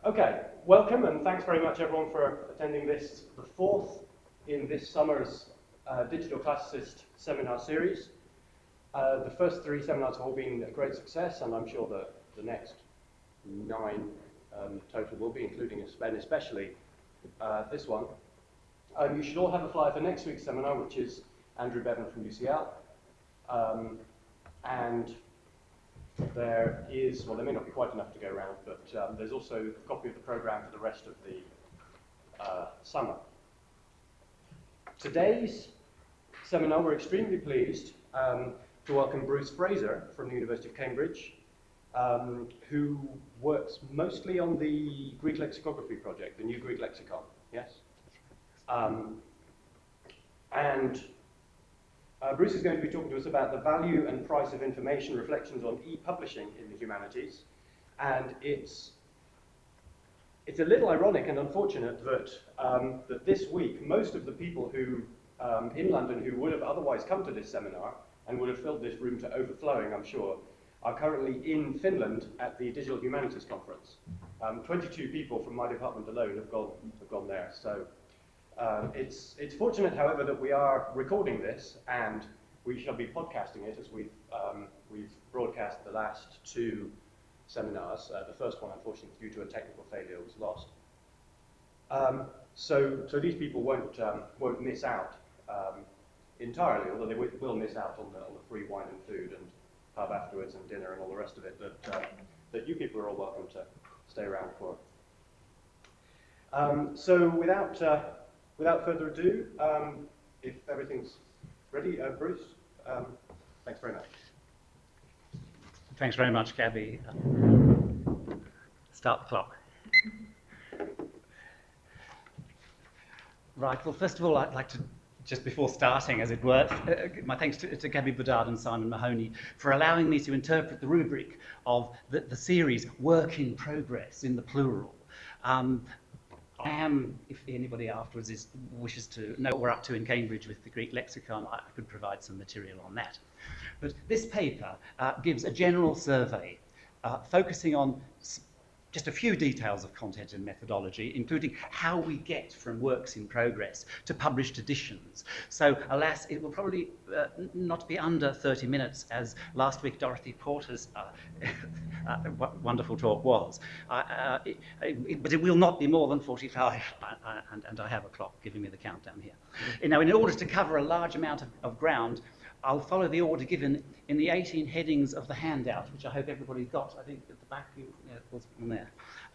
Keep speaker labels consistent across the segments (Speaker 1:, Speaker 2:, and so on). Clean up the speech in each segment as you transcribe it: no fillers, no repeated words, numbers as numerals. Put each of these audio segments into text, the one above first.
Speaker 1: Okay, welcome and thanks very much everyone for attending this, the fourth in this summer's Digital Classicist seminar series. The first three seminars have all been a great success, and I'm sure that the next 9 total will be, including especially this one. You should all have a flyer for next week's seminar, which is Andrew Bevan from UCL. And there is, well, there may not be quite enough to go around, but there's also a copy of the programme for the rest of the summer. Today's seminar, we're extremely pleased to welcome Bruce Fraser from the University of Cambridge, who works mostly on the Greek lexicography project, the New Greek Lexicon, yes? Bruce is going to be talking to us about the value and price of information, reflections on e-publishing in the humanities. And it's a little ironic and unfortunate that, that this week, most of the people who, in London who would have otherwise come to this seminar and would have filled this room to overflowing, I'm sure, are currently in Finland at the Digital Humanities Conference. 22 people from my department alone have gone there. So it's fortunate, however, that we are recording this and we shall be podcasting it, as we've broadcast the last 2 seminars. The first one, unfortunately, due to a technical failure, was lost. So these people won't miss out entirely, although they will miss out on the free wine and food and pub afterwards and dinner and all the rest of it that you people are all welcome to stay around for. So without further ado, if everything's ready, Bruce, thanks very much.
Speaker 2: Thanks very much, Gabby. Start the clock. Right, well, first of all, I'd like to, just before starting, as it were, my thanks to Gabby Bedard and Simon Mahoney for allowing me to interpret the rubric of the series Work in Progress in the plural. I am, if anybody afterwards wishes to know what we're up to in Cambridge with the Greek lexicon, I could provide some material on that. But this paper gives a general survey focusing on just a few details of content and methodology, including how we get from works in progress to published editions. So, alas, it will probably not be under 30 minutes, as last week Dorothy Porter's wonderful talk was. But it will not be more than 45, and I have a clock giving me the countdown here. Now, in order to cover a large amount of ground, I'll follow the order given in the 18 headings of the handout, which I hope everybody's got. I think at the back, it was on there.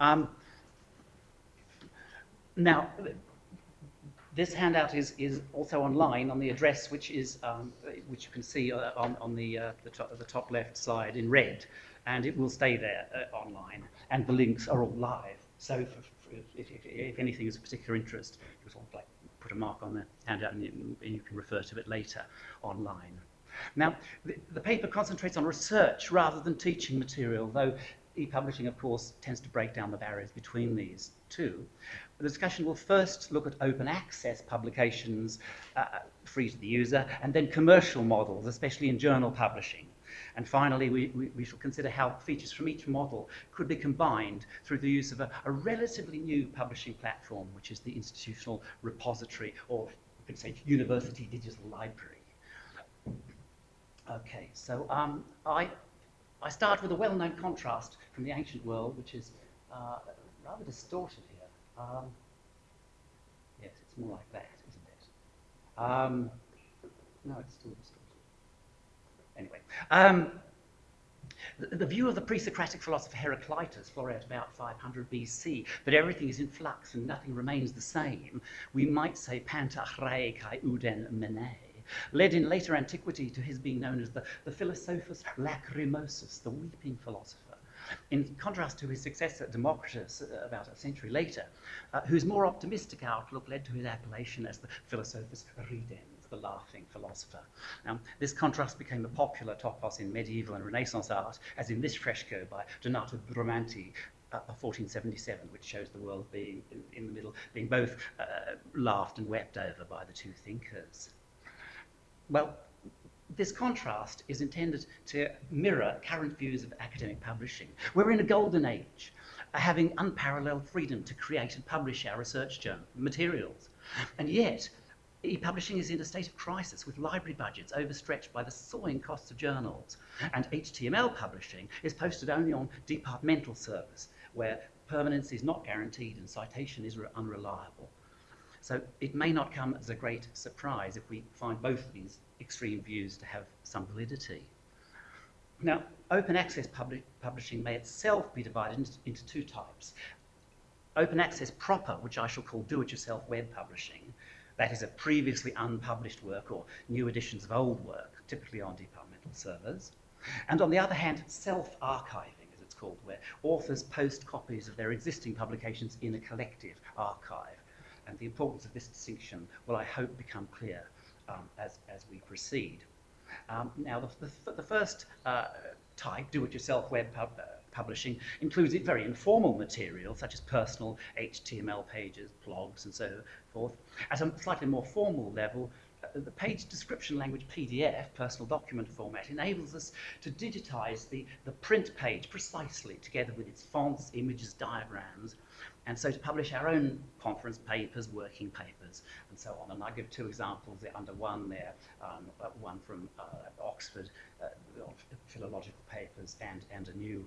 Speaker 2: Now, this handout is also online on the address, which is which you can see on the top left side in red, and it will stay there online. And the links are all live. So, if anything is of particular interest, you sort of put a mark on the handout and you can refer to it later online. Now, the paper concentrates on research rather than teaching material, though e-publishing, of course, tends to break down the barriers between these two. The discussion will first look at open access publications, free to the user, and then commercial models, especially in journal publishing. And finally, we shall consider how features from each model could be combined through the use of a relatively new publishing platform, which is the Institutional Repository, or you could say University Digital Library. Okay, so I start with a well-known contrast from the ancient world, which is rather distorted here. Yes, it's more like that, isn't it? No, it's still distorted. Anyway, the view of the pre-Socratic philosopher Heraclitus, floreat about 500 BC, that everything is in flux and nothing remains the same, we might say panta achrae kai uden mene, led in later antiquity to his being known as the Philosophus Lacrimosus, the weeping philosopher, in contrast to his successor Democritus about a century later, whose more optimistic outlook led to his appellation as the Philosophus Ridens, the laughing philosopher. Now, this contrast became a popular topos in medieval and Renaissance art, as in this fresco by Donato Bramante of 1477, which shows the world being in the middle, being both laughed and wept over by the two thinkers. Well, this contrast is intended to mirror current views of academic publishing. We're in a golden age. having unparalleled freedom to create and publish our research materials. And yet, e-publishing is in a state of crisis, with library budgets overstretched by the soaring costs of journals. And HTML publishing is posted only on departmental servers, where permanence is not guaranteed and citation is unreliable. So it may not come as a great surprise if we find both of these extreme views to have some validity. Now, open access publishing may itself be divided into two types. Open access proper, which I shall call do-it-yourself web publishing, that is a previously unpublished work or new editions of old work, typically on departmental servers. And on the other hand, self-archiving, as it's called, where authors post copies of their existing publications in a collective archive. And the importance of this distinction will, I hope, become clear as we proceed. Now, the first type, do-it-yourself web publishing, includes very informal material, such as personal HTML pages, blogs, and so forth. At a slightly more formal level, the page description language PDF, personal document format, enables us to digitize the print page precisely, together with its fonts, images, diagrams, and so to publish our own conference papers, working papers, and so on. And I give two examples under one there, one from Oxford, philological papers, and a new,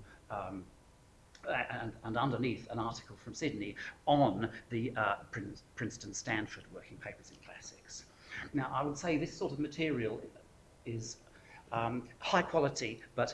Speaker 2: and underneath an article from Sydney on the Princeton-Stanford working papers in classics. Now, I would say this sort of material is high quality, but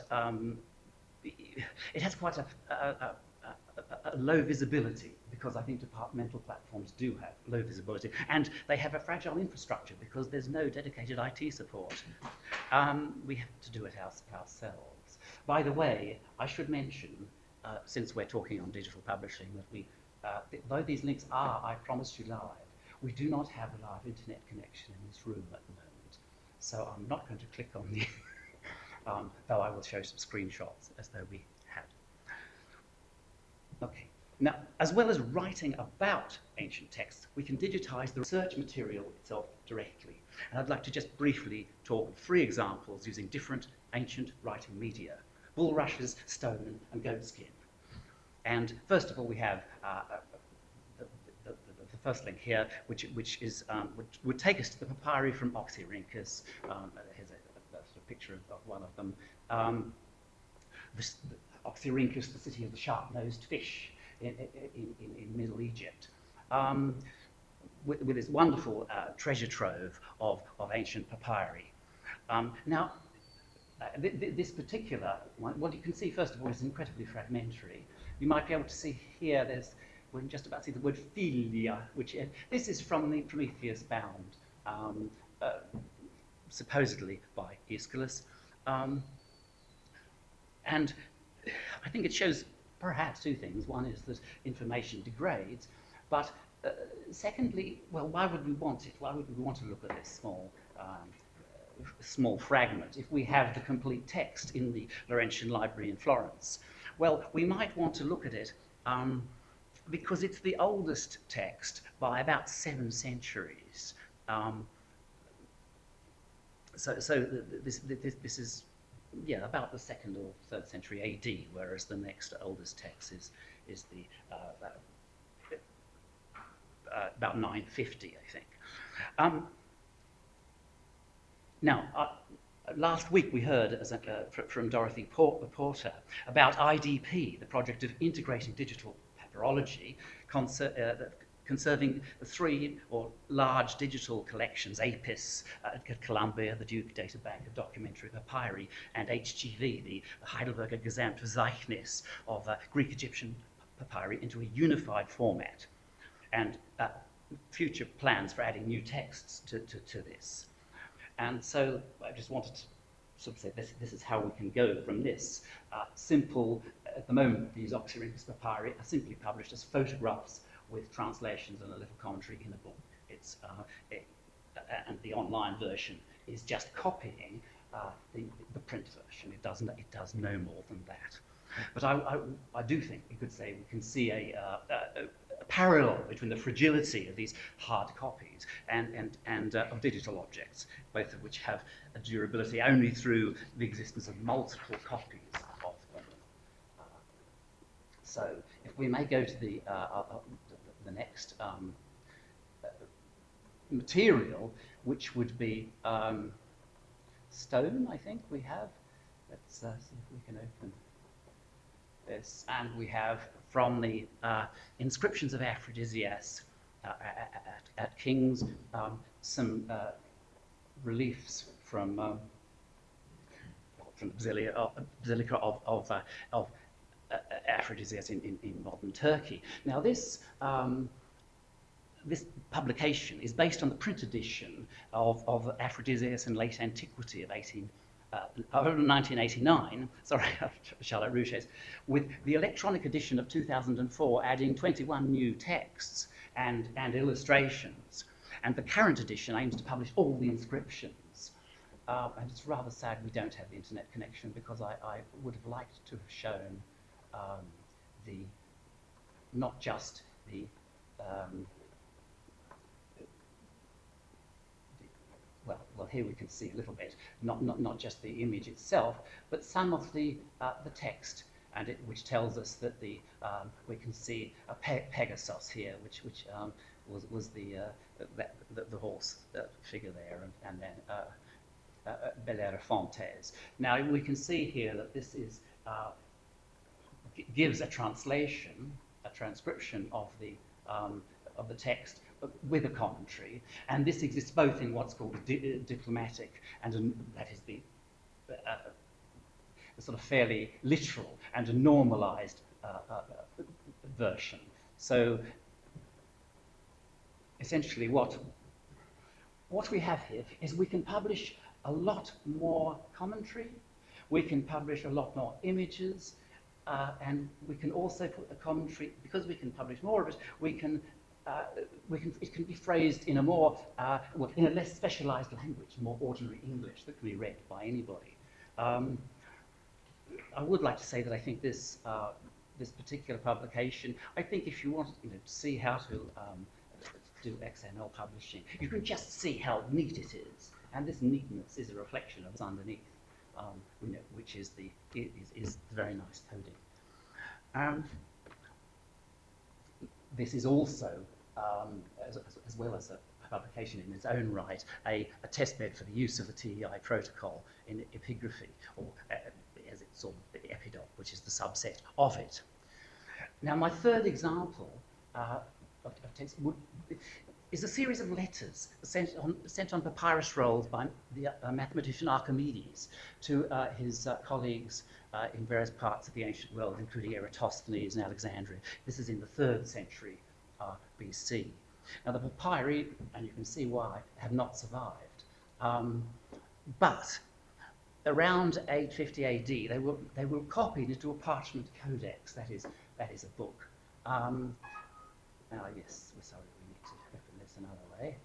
Speaker 2: it has quite a low visibility, because I think departmental platforms do have low visibility, and they have a fragile infrastructure because there's no dedicated IT support. We have to do it ourselves. By the way, I should mention, since we're talking on digital publishing, that we, though these links are, I promise you, live, we do not have a live internet connection in this room at the moment. So I'm not going to click on the, though I will show some screenshots as though we had. Okay. Now, as well as writing about ancient texts, we can digitize the research material itself directly. And I'd like to just briefly talk of 3 examples using different ancient writing media: bulrushes, stone, and goatskin. And first of all, we have the first link here, which would take us to the papyri from Oxyrhynchus. Here's a sort of picture of one of them. Oxyrhynchus, the city of the sharp-nosed fish in Middle Egypt, with this wonderful treasure trove of ancient papyri. Now, this particular one, what you can see first of all is incredibly fragmentary. You might be able to see here, we can just about see the word philia, which this is from the Prometheus Bound, supposedly by Aeschylus. And I think it shows perhaps 2 things. One is that information degrades, but secondly, well, why would we want it? Why would we want to look at this small fragment if we have the complete text in the Laurentian Library in Florence? Well, we might want to look at it because it's the oldest text by about 7 centuries. So this is, yeah, about the 2nd or 3rd century AD, whereas the next oldest text is the about 950, I think. Now, last week we heard from Dorothy Porter about IDP, the project of integrating digital papyrology, conserving the 3 large digital collections: APIS at Columbia, the Duke Databank of Documentary Papyri, and HGV, the Heidelberger Gesamtverzeichnis of Greek-Egyptian papyri, into a unified format, and future plans for adding new texts to this. And so I just wanted to sort of say this is how we can go from this. Simple, at the moment, these Oxyrhynchus papyri are simply published as photographs with translations and a little commentary in a book. It's and the online version is just copying the print version. It does no more than that. But I do think we could say we can see a parallel between the fragility of these hard copies and of digital objects, both of which have a durability only through the existence of multiple copies of them. So if we may go to the next material, which would be stone, I think we have. Let's see if we can open this. And we have from the inscriptions of Aphrodisias at King's some reliefs from the Basilica of Aphrodisias in modern Turkey. Now this this publication is based on the print edition of Aphrodisias in Late Antiquity of 1989, sorry, Charlotte Rouchet's, with the electronic edition of 2004 adding 21 new texts and illustrations. And the current edition aims to publish all the inscriptions. And it's rather sad we don't have the internet connection, because I would have liked to have shown not just well, here we can see a little bit, not just the image itself, but some of the text, and which tells us that we can see a Pegasus here, which was the horse figure there, and then Belerophontes. Now we can see here that this is gives a translation, a transcription of the text with a commentary, and this exists both in what's called a diplomatic and that is the sort of fairly literal and a normalized version. So essentially what we have here is we can publish a lot more commentary, we can publish a lot more images, and we can also put the commentary, because we can publish more of it, it can be phrased in a more, in a less specialized language, more ordinary English that can be read by anybody. I would like to say that I think this particular publication, I think if you want to see how to do XML publishing, you can just see how neat it is, and this neatness is a reflection of what's underneath, which is the very nice coding. This is also, as well as a publication in its own right, a testbed for the use of the TEI protocol in epigraphy, or as it's called, the Epidoc, which is the subset of it. Now, my third example of text is a series of letters sent on papyrus rolls by the mathematician Archimedes to his colleagues in various parts of the ancient world, including Eratosthenes and Alexandria. This is in the 3rd century BC. Now, the papyri, and you can see why, have not survived. But around 850 AD, they were copied into a parchment codex. That is a book. Yes, we're sorry, we need to open this another way.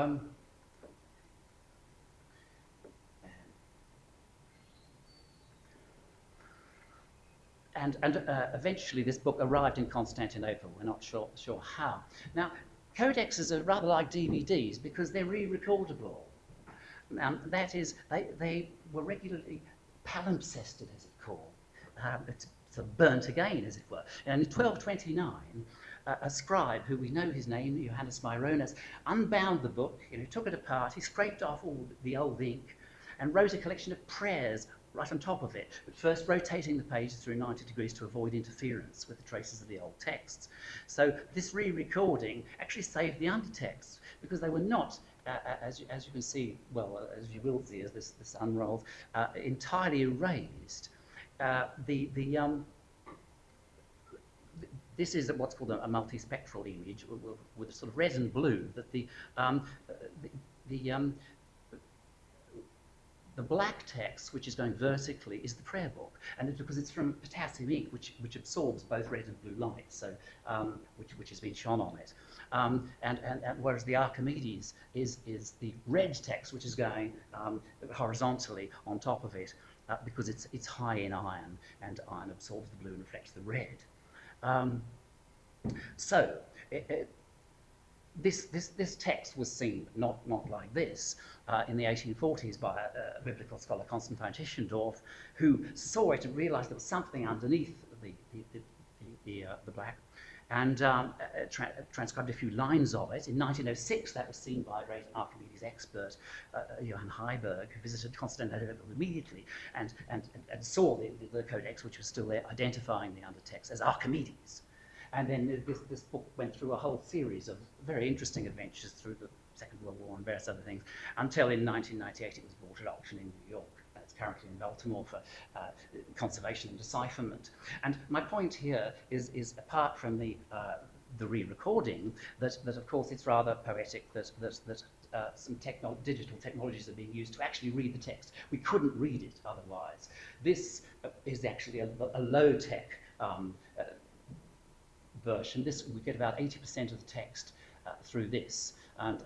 Speaker 2: And eventually this book arrived in Constantinople. We're not sure how. Now, codexes are rather like DVDs because they're re-recordable. That is, they were regularly palimpsested, as it's called. It's sort of burnt again, as it were. And in 1229, a scribe, who we know his name, Johannes Myronus, unbound the book, took it apart, he scraped off all the old ink and wrote a collection of prayers right on top of it, but first rotating the pages through 90 degrees to avoid interference with the traces of the old texts. So this re-recording actually saved the undertexts, because they were not, as you can see, well, as you will see as this unrolls, entirely erased. This is what's called a multispectral image with a sort of red and blue. That the black text, which is going vertically, is the prayer book, and it's because it's from potassium ink, which absorbs both red and blue light, so which has been shone on it. And whereas the Archimedes is the red text, which is going horizontally on top of it, because it's high in iron, and iron absorbs the blue and reflects the red. This text was seen not like this in the 1840s by a biblical scholar, Constantine Tischendorf, who saw it and realized there was something underneath the the Black, and transcribed a few lines of it. In 1906, that was seen by a great Archimedes expert, Johann Heiberg, who visited Constantinople immediately and saw the codex, which was still there, identifying the undertext as Archimedes. And then this book went through a whole series of very interesting adventures through the Second World War and various other things, until in 1998 it was bought at auction in New York. It's currently in Baltimore for conservation and decipherment. And my point here is apart from the re-recording, that of course it's rather poetic that some digital technologies are being used to actually read the text. We couldn't read it otherwise. This is actually a low-tech version. This, we get about 80% of the text through this, and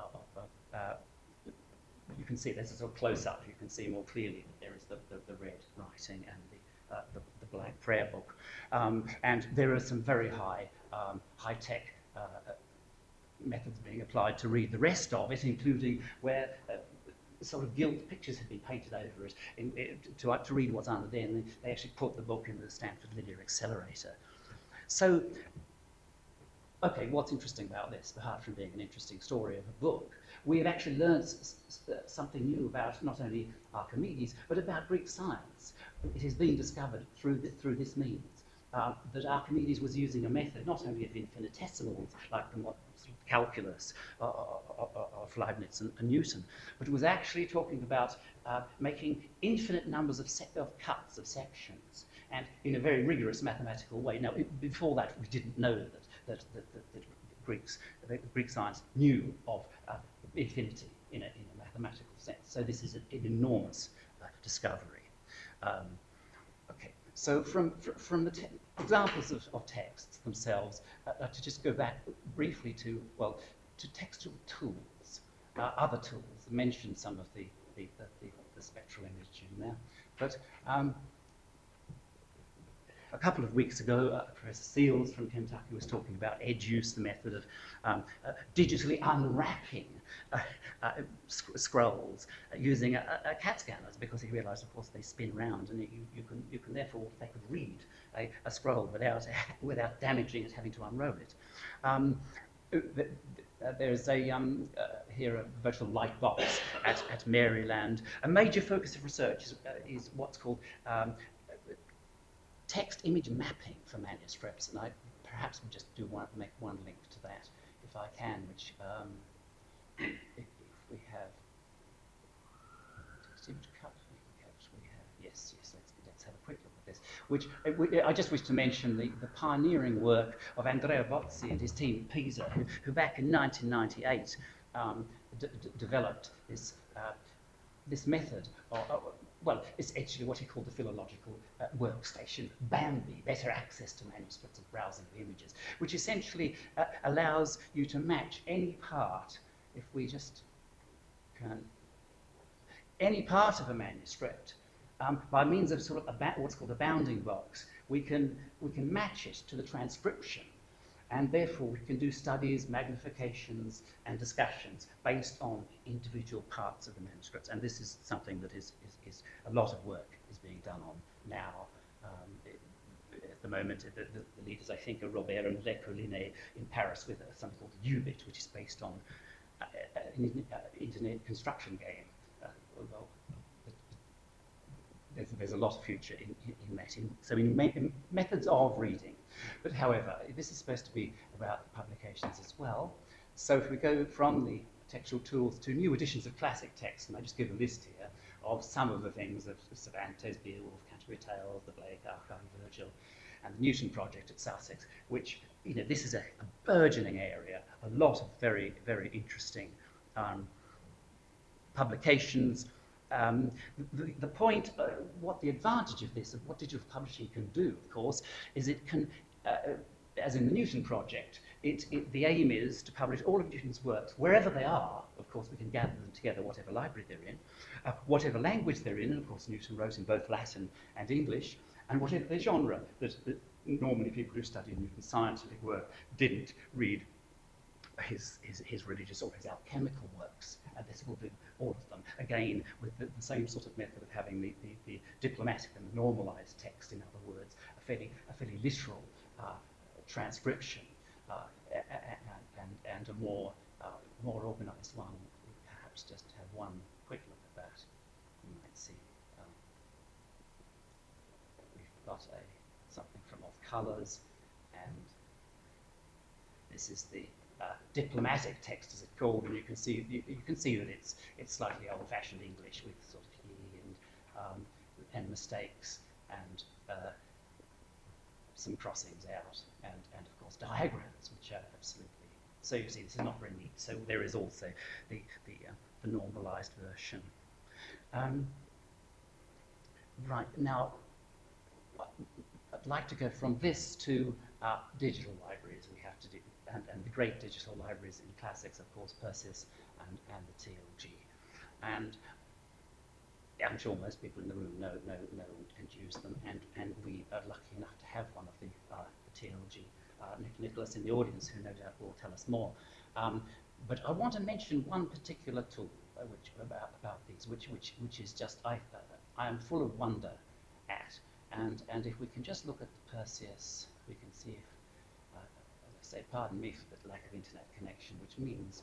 Speaker 2: you can see there's a sort of close-up. You can see more clearly that there is the red writing and the black prayer book, and there are some very high-tech methods being applied to read the rest of it, including where sort of gilt pictures have been painted over it to read what's under there, and they actually put the book in the Stanford Linear Accelerator. So, okay, what's interesting about this, apart from being an interesting story of a book? We have actually learned something new about not only Archimedes, but about Greek science. It has been discovered through this means that Archimedes was using a method not only of infinitesimals, like the calculus of Leibniz and Newton, but was actually talking about making infinite numbers of cuts, of sections, and in a very rigorous mathematical way. Now, before that, we didn't know that Greek science knew of infinity in a mathematical sense. So this is an enormous discovery. Okay, so from the examples of texts themselves, to just go back briefly to textual tools, other tools. I mentioned some of the spectral imaging there, but a couple of weeks ago, Professor Seals from Kentucky was talking about EDUCE, the method of digitally unwrapping scrolls using a CAT scanners, because he realised, of course, they spin round, and you can therefore, they could read a scroll without damaging it, having to unroll it. There's here a virtual light box at Maryland. A major focus of research is what's called text image mapping for manuscripts, and I perhaps would just make one link to that if I can, which if we have text image cut, we have yes, let's have a quick look at this. Which I just wish to mention the pioneering work of Andrea Bozzi and his team at Pisa, who back in 1998 developed this method well, it's actually what he called the philological workstation, Bambi, better access to manuscripts and browsing of images, which essentially allows you to match any part, if we just can, any part of a manuscript by means of sort of what's called a bounding box. We can match it to the transcription, and therefore we can do studies, magnifications, and discussions based on individual parts of the manuscripts. And this is something that is a lot of work is being done on now. At the moment, the leaders, I think, are Robert and Lecollinet in Paris with something called UBIT, which is based on an internet construction game. Although there's a lot of future in that. So in methods of reading. But however, this is supposed to be about publications as well. So if we go from the textual tools to new editions of classic text, and I just give a list here of some of the things of Cervantes, Beowulf, Canterbury Tales, the Blake Archive, Virgil, and the Newton Project at Sussex, which, this is a burgeoning area, a lot of very, very interesting publications. The point, what the advantage of this, and what digital publishing can do, of course, is it can, as in the Newton Project, the aim is to publish all of Newton's works wherever they are. Of course, we can gather them together, whatever library they're in, whatever language they're in, and of course Newton wrote in both Latin and English, and whatever the genre that normally people who study Newton's scientific work didn't read his religious or his alchemical works, and this will do all of them, again with the same sort of method of having the diplomatic and the normalized text, in other words, a fairly literal transcription and a more organised one. We'll perhaps just have one quick look at that. You might see we've got something from Off Colours, and this is the diplomatic text, as it's called, and you can see that it's slightly old-fashioned English with sort of he and mistakes and some crossings out, and of course diagrams, which are absolutely. So you see, this is not very neat. So there is also the normalised version. Right now, I'd like to go from this to digital libraries. We have to do, and the great digital libraries in classics, of course, Perseus and the TLG. And I'm sure most people in the room know and use them, and we are lucky enough to have one of the TLG, Nicholas in the audience, who no doubt will tell us more. But I want to mention one particular tool about these, which is just I am full of wonder at, and if we can just look at the Perseus, we can see if, as I say, pardon me for the lack of internet connection, which means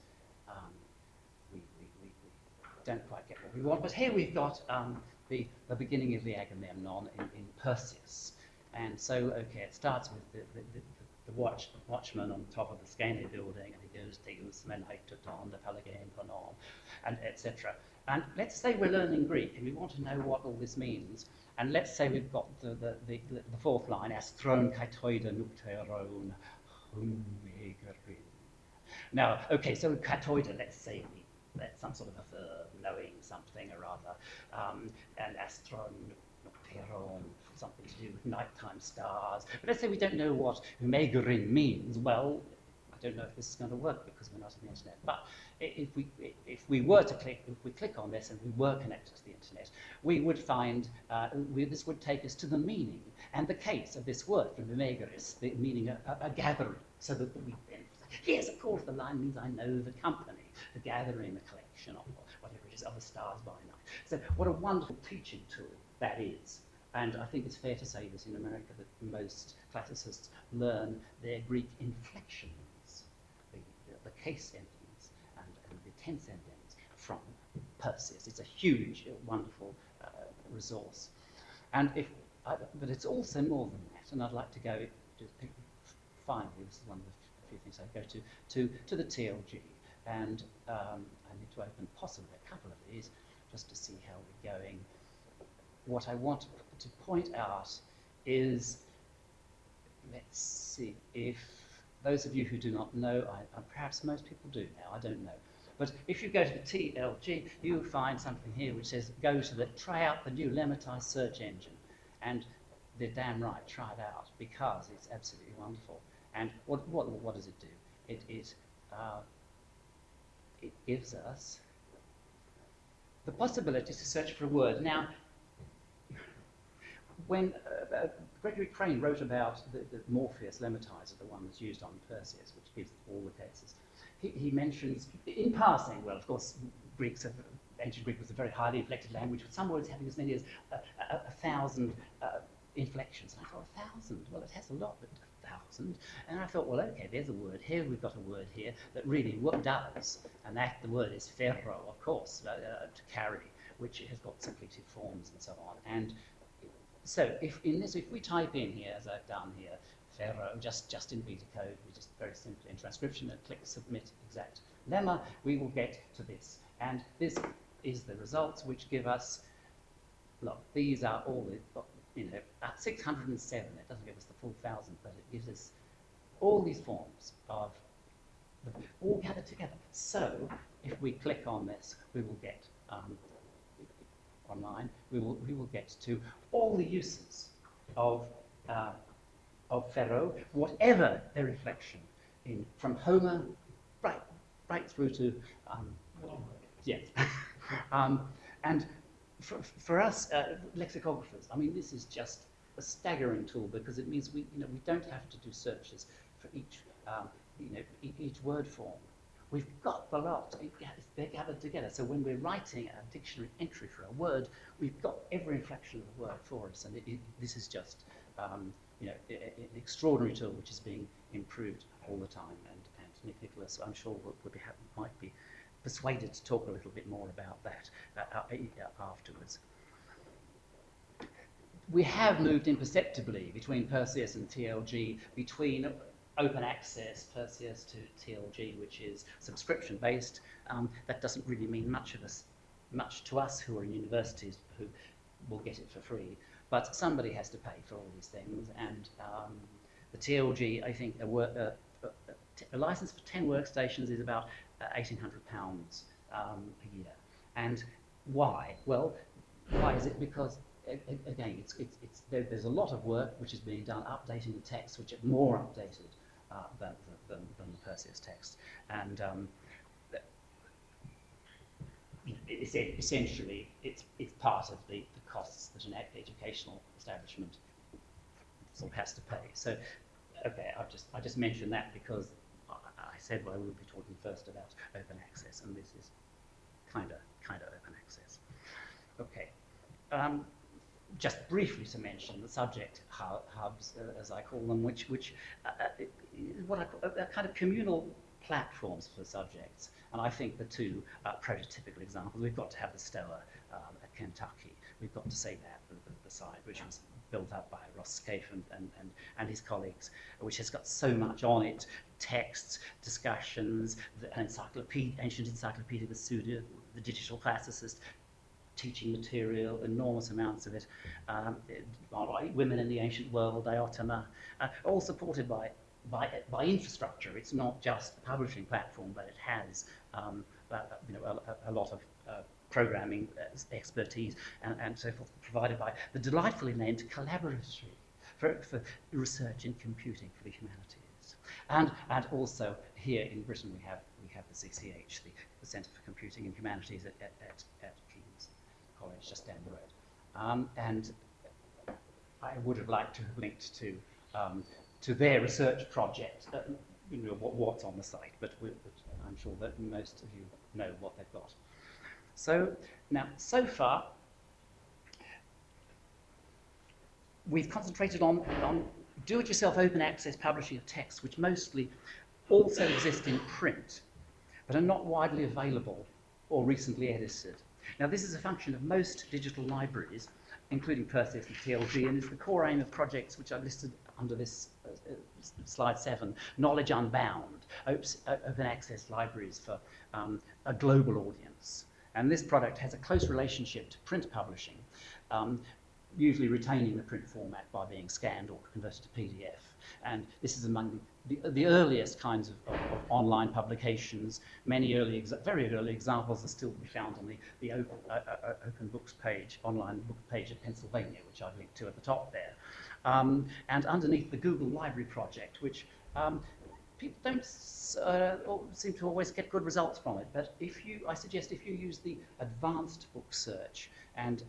Speaker 2: we don't quite get what we want. But here we've got the beginning of the Agamemnon in Perseus, and so okay, it starts with the watchman on top of the Scania building, and he goes, "Theus menheitoton, the Pelagian pronom," and etc. And let's say we're learning Greek, and we want to know what all this means. And let's say we've got the fourth line, astron kaitoida nukteron humegerin. Now, okay, so katoida, let's say that's some sort of a verb, knowing something or other, and astron nukteron, something to do with nighttime stars. But let's say we don't know what humegerin means. Well, I don't know if this is going to work because we're not on the internet. But if we were to click on this and we were connected to the internet, we would find this would take us to the meaning and the case of this word from humegeris, the meaning a gathering. So that we then, yes, of course, the line means I know the company, the gathering, the collection, or whatever it is, of the stars by night. So what a wonderful teaching tool that is. And I think it's fair to say that in America that most classicists learn their Greek inflections, the case endings and the tense endings from Perseus. It's a huge, wonderful resource. And but it's also more than that. And I'd like to go finally. This is one of the few things I go to the TLG, and I need to open possibly a couple of these just to see how we're going. What I want to point out is, let's see, if those of you who do not know, perhaps most people do now, I don't know. But if you go to the TLG, you'll find something here which says, try out the new lemmatized search engine. And they're damn right, try it out, because it's absolutely wonderful. And what does it do? It gives us the possibility to search for a word. Now, when Gregory Crane wrote about the Morpheus lemmatizer, the one that's used on Perseus, which gives all the cases, he mentions, in passing, well, of course, ancient Greek was a very highly inflected language, with some words having as many as 1,000 inflections. And I thought, 1,000? Well, it has a lot, but 1,000. And I thought, well, okay, there's a word here. We've got a word here that really does. And the word is ferro, of course, to carry, which has got suppletive forms and so on. And so if we type in here, as I've done here, ferro, just in beta code, we just very simply in transcription and click submit exact lemma, we will get to this. And this is the results which give us, look, these are all the, 607. It doesn't give us the full 1,000, but it gives us all these forms of all gathered together. So if we click on this, we will get online. We will get to all the uses of Ferro, whatever their inflection from Homer right through to yes, and for us lexicographers, I mean, this is just a staggering tool because it means we don't have to do searches for each word form. We've got the lot, they're gathered together. So when we're writing a dictionary entry for a word, we've got every inflection of the word for us, and this is just an extraordinary tool which is being improved all the time. And Nick Nicholas, I'm sure, might be persuaded to talk a little bit more about that afterwards. We have moved imperceptibly between Perseus and TLG, between open access, Perseus, to TLG, which is subscription-based. That doesn't really mean much to us who are in universities who will get it for free. But somebody has to pay for all these things, and the TLG, I think, a license for 10 workstations is about £1,800 a year. And why? Well, why is it? Because again, there's a lot of work which is being done updating the text, which are more updated than the Perseus text, and essentially it's part of the costs that an educational establishment sort of has to pay. So, okay, I just mentioned that because I said I would be talking first about open access, and this is kind of open access. Okay. Just briefly to mention the subject hubs, as I call them, which what I call kind of communal platforms for subjects. And I think the two prototypical examples, we've got to have the Stoa at Kentucky. We've got to say that, the site, which was built up by Ross Scaife and his colleagues, which has got so much on it: texts, discussions, ancient encyclopedia, the Suda, the digital classicist, teaching material, enormous amounts of it, women in the ancient world, Diotima, all supported by infrastructure. It's not just a publishing platform, but it has a lot of programming expertise and so forth, provided by the delightfully named Collaboratory for Research in Computing for the Humanities. And also here in Britain we have the CCH, the Centre for Computing and Humanities at King's College, just down the road. And I would have liked to have linked to their research project, what's on the site, but I'm sure that most of you know what they've got. So now, so far, we've concentrated on do-it-yourself open access publishing of texts, which mostly also exist in print, but are not widely available or recently edited. Now, this is a function of most digital libraries, including Perseus and TLG, and is the core aim of projects which I've listed under this slide 7, Knowledge Unbound, open access libraries for a global audience. And this product has a close relationship to print publishing, usually retaining the print format by being scanned or converted to PDF. And this is among the earliest kinds of online publications. Many very early examples are still to be found on the Open Books page, online book page of Pennsylvania, which I've linked to at the top there. And underneath the Google Library Project, which people don't seem to always get good results from it. But I suggest if you use the advanced book search and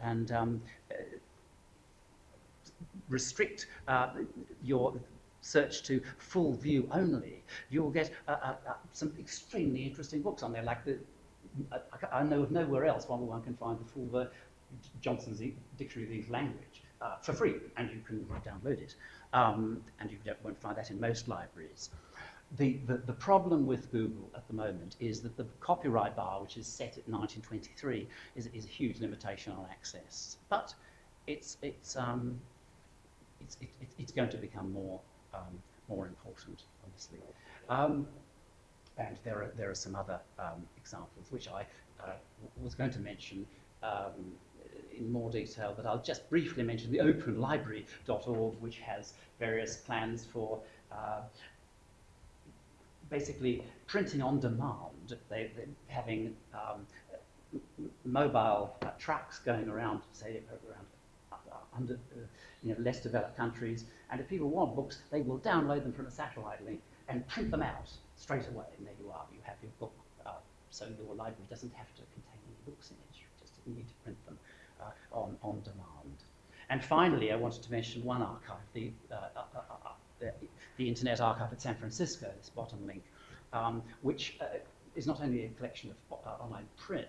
Speaker 2: restrict your search to full view only, you'll get some extremely interesting books on there. Like I know of nowhere else one can find the full Johnson's Dictionary of the English Language for free, and you can download it. And you won't find that in most libraries. The problem with Google at the moment is that the copyright bar, which is set at 1923, is a huge limitation on access. But it's going to become more important, obviously. And there are some other examples which I was going to mention in more detail, but I'll just briefly mention the openlibrary.org, which has various plans for basically printing on demand. They're having mobile trucks going around, say, under less developed countries, and if people want books, they will download them from a satellite link and print them out straight away, and there you are, you have your book. So your library doesn't have to contain any books in it, you just need to print them on demand. And finally, I wanted to mention one archive, the Internet Archive at San Francisco, this bottom link, which is not only a collection of online print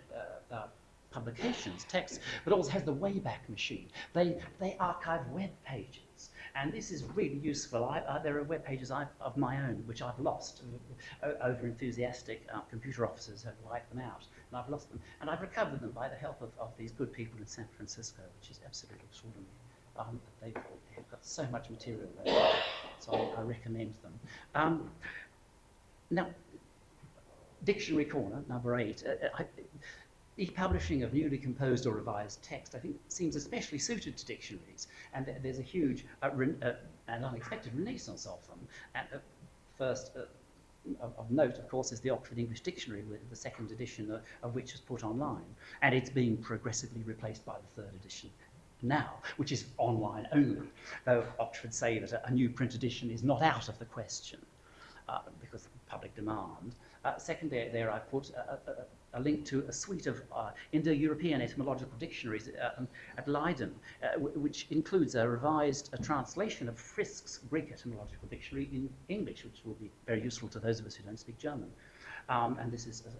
Speaker 2: publications, texts, but also has the Wayback Machine. They archive web pages And this is really useful. There are web pages of my own which I've lost. Over enthusiastic computer officers have wiped them out, and I've lost them. And I've recovered them by the help of these good people in San Francisco, which is absolutely extraordinary. They've got so much material there, so I recommend them. Now, Dictionary Corner, number 8. E-publishing of newly composed or revised text, I think, seems especially suited to dictionaries, and there's a huge and unexpected renaissance of them. And first, of note, of course, is the Oxford English Dictionary, with the second edition of which is put online, and it's being progressively replaced by the third edition now, which is online only, though Oxford say that a new print edition is not out of the question because of public demand. Second, there I put a link to a suite of Indo-European etymological dictionaries at Leiden, which includes a revised translation of Frisk's Greek etymological dictionary in English, which will be very useful to those of us who don't speak German. And this is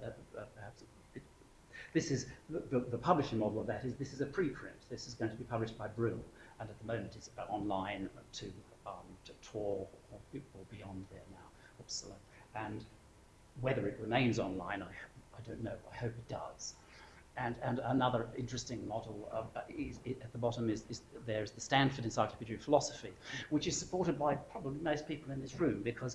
Speaker 2: the publishing model of that. This is a preprint. This is going to be published by Brill, and at the moment it's online to Tor or beyond there now. Oops, and whether it remains online, I don't know. I hope it does. And another interesting model at the bottom is there's the Stanford Encyclopedia of Philosophy, which is supported by probably most people in this room, because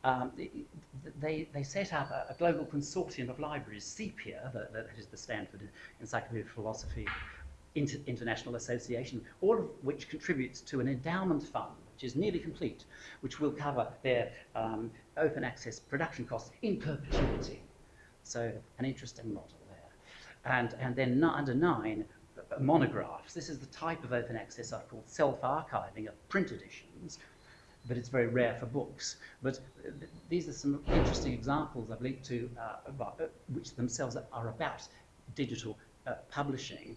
Speaker 2: they set up a global consortium of libraries, SEPIA, that is the Stanford Encyclopedia of Philosophy International Association, all of which contributes to an endowment fund, which is nearly complete, which will cover their open access production costs in perpetuity. So an interesting model there. And then under 9, monographs. This is the type of open access I've called self-archiving of print editions, but it's very rare for books. But these are some interesting examples I've linked to, which themselves are about digital publishing.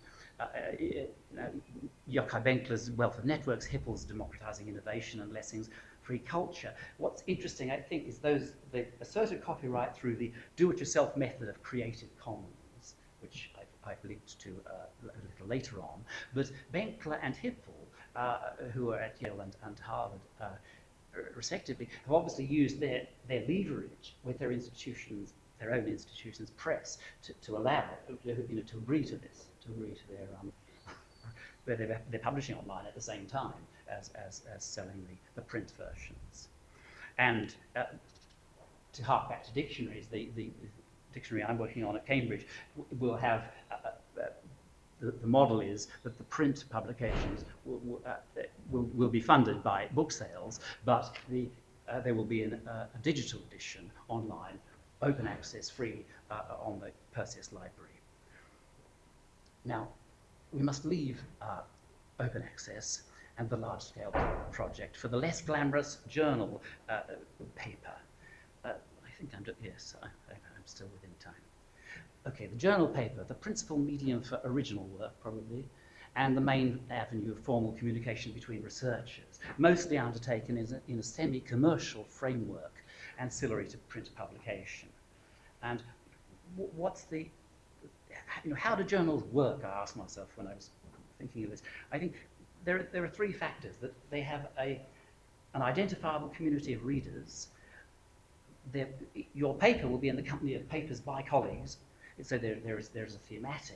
Speaker 2: Yochai Benkler's Wealth of Networks, Hippel's Democratizing Innovation, and Lessing's Free Culture. What's interesting, I think, is they asserted copyright through the do-it-yourself method of Creative Commons, which I've linked to a little later on. But Benkler and Hippel, who are at Yale and Harvard, respectively, have obviously used their leverage with their institutions, their own institutions' press, to allow, to agree to this, to agree to their where they're publishing online at the same time as selling the print versions. And to hark back to dictionaries, the dictionary I'm working on at Cambridge will have the model is that the print publications will be funded by book sales, but there will be a digital edition online, open access, free, on the Perseus Library. Now, we must leave open access and the large-scale project for the less glamorous journal paper. I think yes, I'm still within time. Okay, the journal paper, the principal medium for original work, probably, and the main avenue of formal communication between researchers, mostly undertaken in a semi-commercial framework, ancillary to print publication. And what's the, how do journals work, I asked myself when I was thinking of this. I think there are 3 factors: that they have an identifiable community of readers. Your paper will be in the company of papers by colleagues, so there's a thematic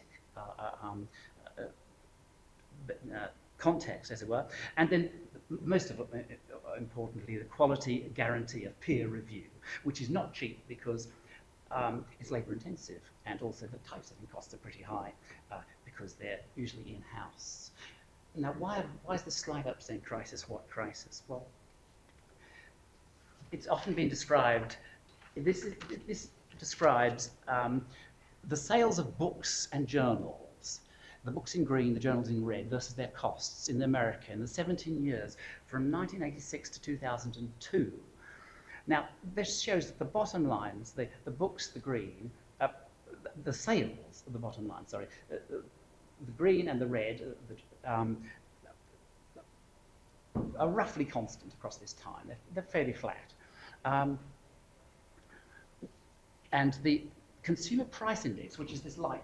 Speaker 2: context, as it were, and then most of it, importantly, the quality guarantee of peer review, which is not cheap because it's labour intensive, and also the typesetting costs are pretty high because they're usually in-house. Now, why is this slide up saying crisis? What crisis? Well, it's often been described. This describes the sales of books and journals. The books in green, the journals in red, versus their costs in America in the 17 years from 1986 to 2002. Now, this shows that the bottom lines, the books, the green, the sales of the bottom line, sorry, the green and the red are roughly constant across this time. They're fairly flat. And the consumer price index, which is this light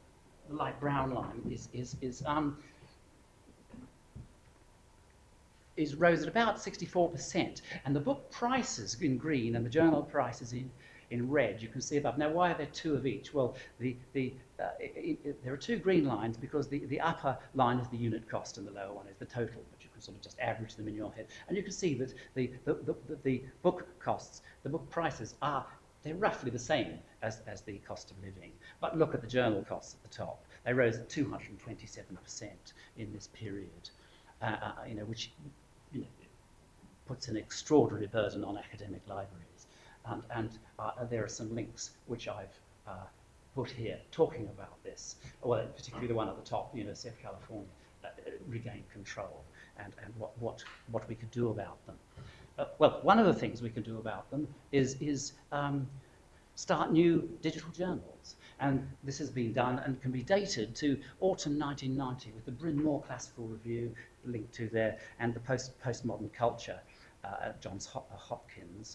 Speaker 2: brown line, rose at about 64%, and the book prices in green and the journal prices in red, you can see above. Now, why are there two of each? Well, there are two green lines because the upper line is the unit cost and the lower one is the total, but you can sort of just average them in your head. And you can see that the book costs, the book prices they're roughly the same as the cost of living. But look at the journal costs at the top. They rose at 227% in this period, which puts an extraordinary burden on academic libraries. And there are some links which I've put here talking about this, well, particularly the one at the top, University of California, regain control and what we could do about them. Well, one of the things we can do about them is start new digital journals. And this has been done and can be dated to autumn 1990 with the Bryn Mawr Classical Review linked to there and the Postmodern Culture at Johns Hopkins,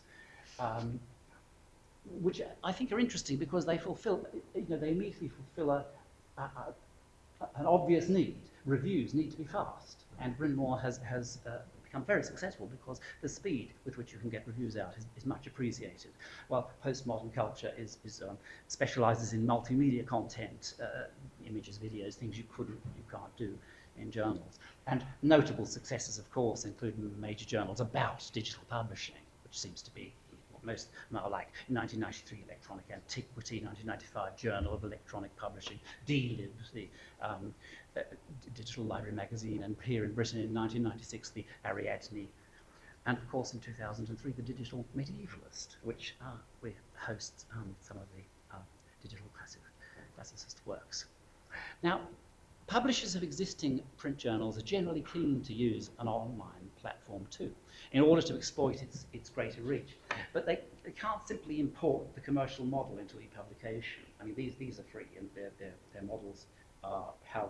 Speaker 2: which I think are interesting because they they immediately fulfill an obvious need. Reviews need to be fast, and Bryn Mawr has become very successful because the speed with which you can get reviews out is much appreciated. While Postmodern Culture specialises in multimedia content, images, videos, things you can't do in journals. And notable successes, of course, include major journals about digital publishing, which seems to be most like 1993 Electronic Antiquity, 1995 Journal of Electronic Publishing, DLib, the Digital Library Magazine, and here in Britain in 1996 the Ariadne, and of course in 2003 the Digital Medievalist, which hosts some of the digital classicist works. Now, publishers of existing print journals are generally keen to use an online platform too, in order to exploit its greater reach. But they can't simply import the commercial model into e-publication. I mean, these are free, and their models are how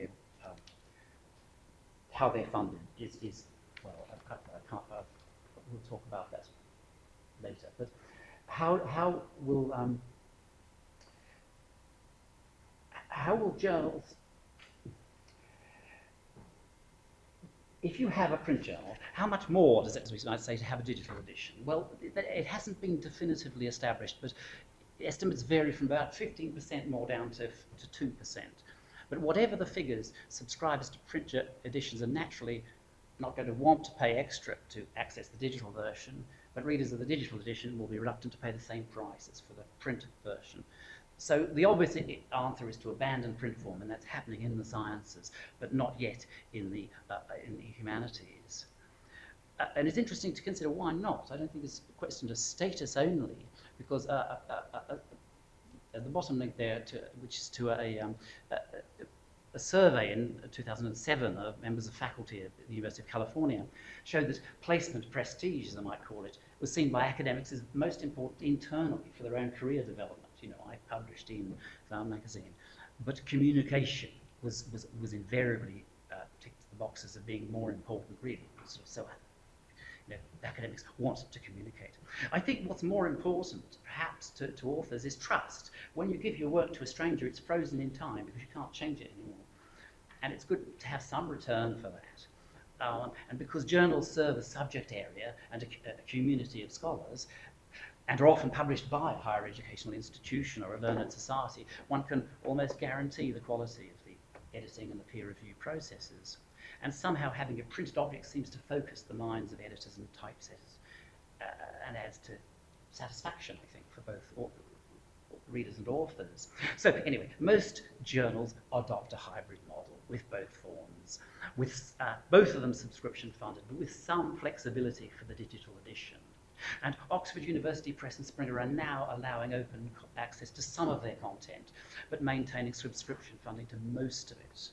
Speaker 2: they're funded is well. We'll talk about that later. But how will journals? If you have a print journal, how much more does it, as we might say, to have a digital edition? Well, it hasn't been definitively established, but estimates vary from about 15% more down to 2%. But whatever the figures, subscribers to print editions are naturally not going to want to pay extra to access the digital version, but readers of the digital edition will be reluctant to pay the same price as for the print version. So the obvious answer is to abandon print form, and that's happening in the sciences, but not yet in the humanities. And it's interesting to consider why not. I don't think it's a question of status only, because at the bottom link there, which is to a survey in 2007 of members of faculty at the University of California, showed that placement prestige, as I might call it, was seen by academics as most important internally for their own career development. I published in Flower magazine, but communication was invariably ticked the boxes of being more important, really. So academics want to communicate. I think what's more important, perhaps, to authors is trust. When you give your work to a stranger, it's frozen in time because you can't change it anymore. And it's good to have some return for that. And because journals serve a subject area and a community of scholars, and are often published by a higher educational institution or a learned society, one can almost guarantee the quality of the editing and the peer review processes. And somehow having a printed object seems to focus the minds of editors and typesetters and adds to satisfaction, I think, for both readers and authors. So anyway, most journals adopt a hybrid model with both forms, with both of them subscription funded, but with some flexibility for the digital edition. And Oxford University Press and Springer are now allowing open access to some of their content, but maintaining subscription funding to most of it.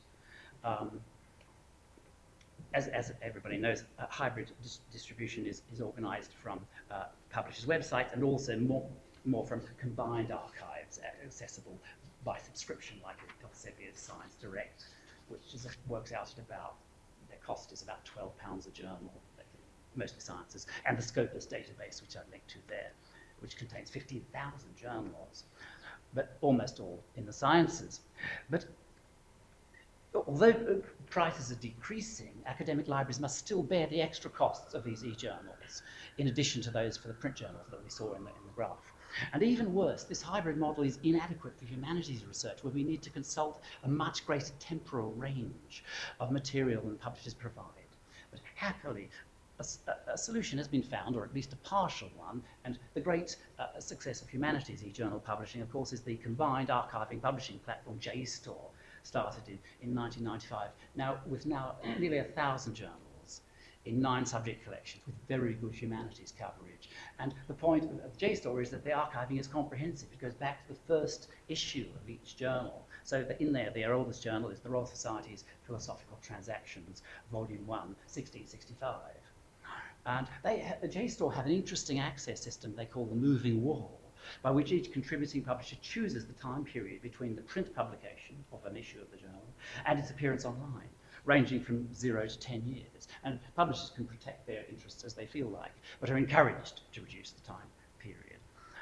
Speaker 2: As everybody knows, hybrid distribution is organised from publishers' websites and also more from combined archives accessible by subscription, like Elsevier's Science Direct, which works out at about, their cost is about £12 a journal, mostly sciences, and the Scopus database, which I've linked to there, which contains 15,000 journals, but almost all in the sciences. But although prices are decreasing, academic libraries must still bear the extra costs of these e-journals, in addition to those for the print journals that we saw in the graph. And even worse, this hybrid model is inadequate for humanities research, where we need to consult a much greater temporal range of material than publishers provide. But happily, a solution has been found, or at least a partial one, and the great success of humanities e-journal publishing, of course, is the combined archiving publishing platform JSTOR, started in 1995, with nearly 1,000 journals in 9 subject collections with very good humanities coverage. And the point of JSTOR is that the archiving is comprehensive. It goes back to the first issue of each journal. So that in there, their oldest journal is the Royal Society's Philosophical Transactions, Volume 1, 1665. And JSTOR have an interesting access system they call the moving wall, by which each contributing publisher chooses the time period between the print publication of an issue of the journal and its appearance online, ranging from 0 to 10 years. And publishers can protect their interests as they feel like, but are encouraged to reduce the time period.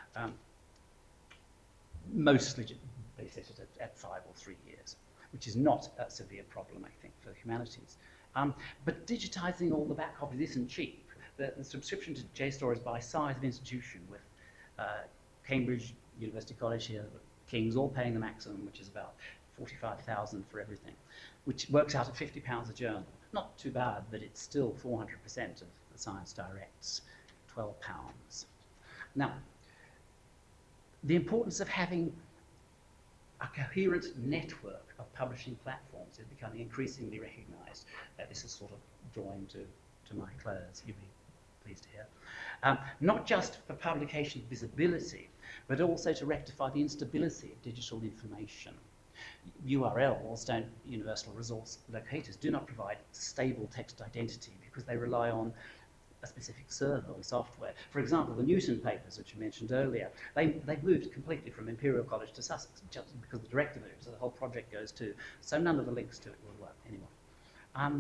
Speaker 2: Mostly they set it at 5 or 3 years, which is not a severe problem, I think, for the humanities. But digitizing all the back copies isn't cheap. The subscription to JSTOR is by size of institution, with Cambridge, University College here, King's all paying the maximum, which is about 45,000 for everything, which works out at £50 a journal. Not too bad, but it's still 400% of the Science Direct's £12. Now, the importance of having a coherent network of publishing platforms is becoming increasingly recognised. This is sort of drawing to my close, you'll be pleased to hear. Not just for publication visibility, but also to rectify the instability of digital information. URLs, universal resource locators, do not provide stable text identity because they rely on a specific server or software. For example, the Newton papers, which you mentioned earlier, they moved completely from Imperial College to Sussex just because the director moved, so the whole project goes too. So none of the links to it will work anymore.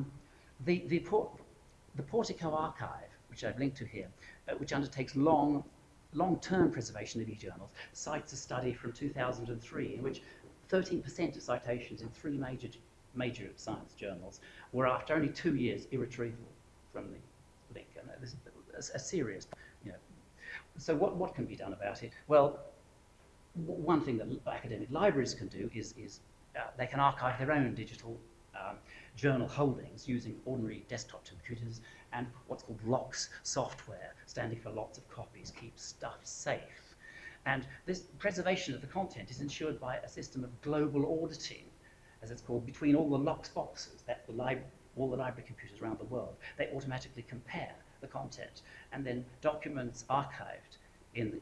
Speaker 2: The Portico Archive, which I've linked to here, which undertakes long-term preservation of e-journals, cites a study from 2003 in which 13% of citations in 3 major science journals were, after only 2 years, irretrievable from the link. And this is a serious, So what can be done about it? Well, one thing that academic libraries can do is they can archive their own digital journal holdings using ordinary desktop computers and what's called LOCKSS software, standing for lots of copies, keeps stuff safe. And this preservation of the content is ensured by a system of global auditing, as it's called, between all the LOCKSS boxes, that's all the library computers around the world. They automatically compare the content, and then documents archived in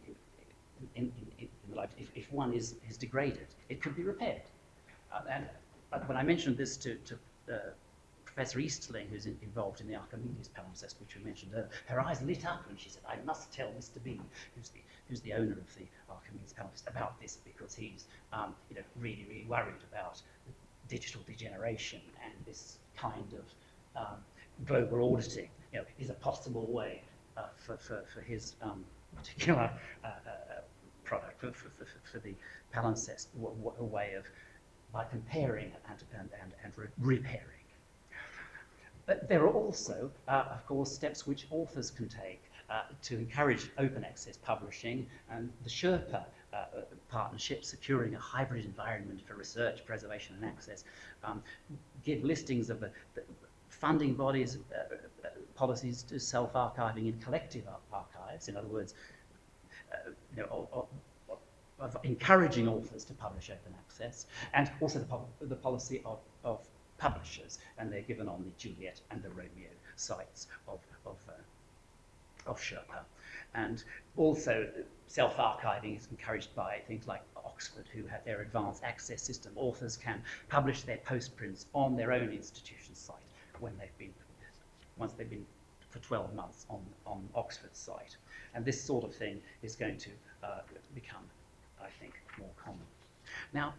Speaker 2: the library, if one is degraded, it could be repaired. And when I mentioned this to Professor Easterling, who's involved in the Archimedes palimpsest, which we mentioned earlier, her eyes lit up and she said, I must tell Mr. B, who's the owner of the Archimedes palimpsest, about this, because he's really, really worried about digital degeneration, and this kind of global auditing is a possible way for his particular product, for the palimpsest, a way of, by comparing and repairing. But there are also, of course, steps which authors can take to encourage open access publishing, and the Sherpa partnership, securing a hybrid environment for research, preservation and access, give listings of the funding bodies' policies to self-archiving in collective archives, in other words, of encouraging authors to publish open access, and also the policy of publishers, and they're given on the Juliet and the Romeo sites of Sherpa. And also self-archiving is encouraged by things like Oxford, who have their advanced access system. Authors can publish their postprints on their own institution site once they've been for 12 months on Oxford's site. And this sort of thing is going to become, I think, more common. Now,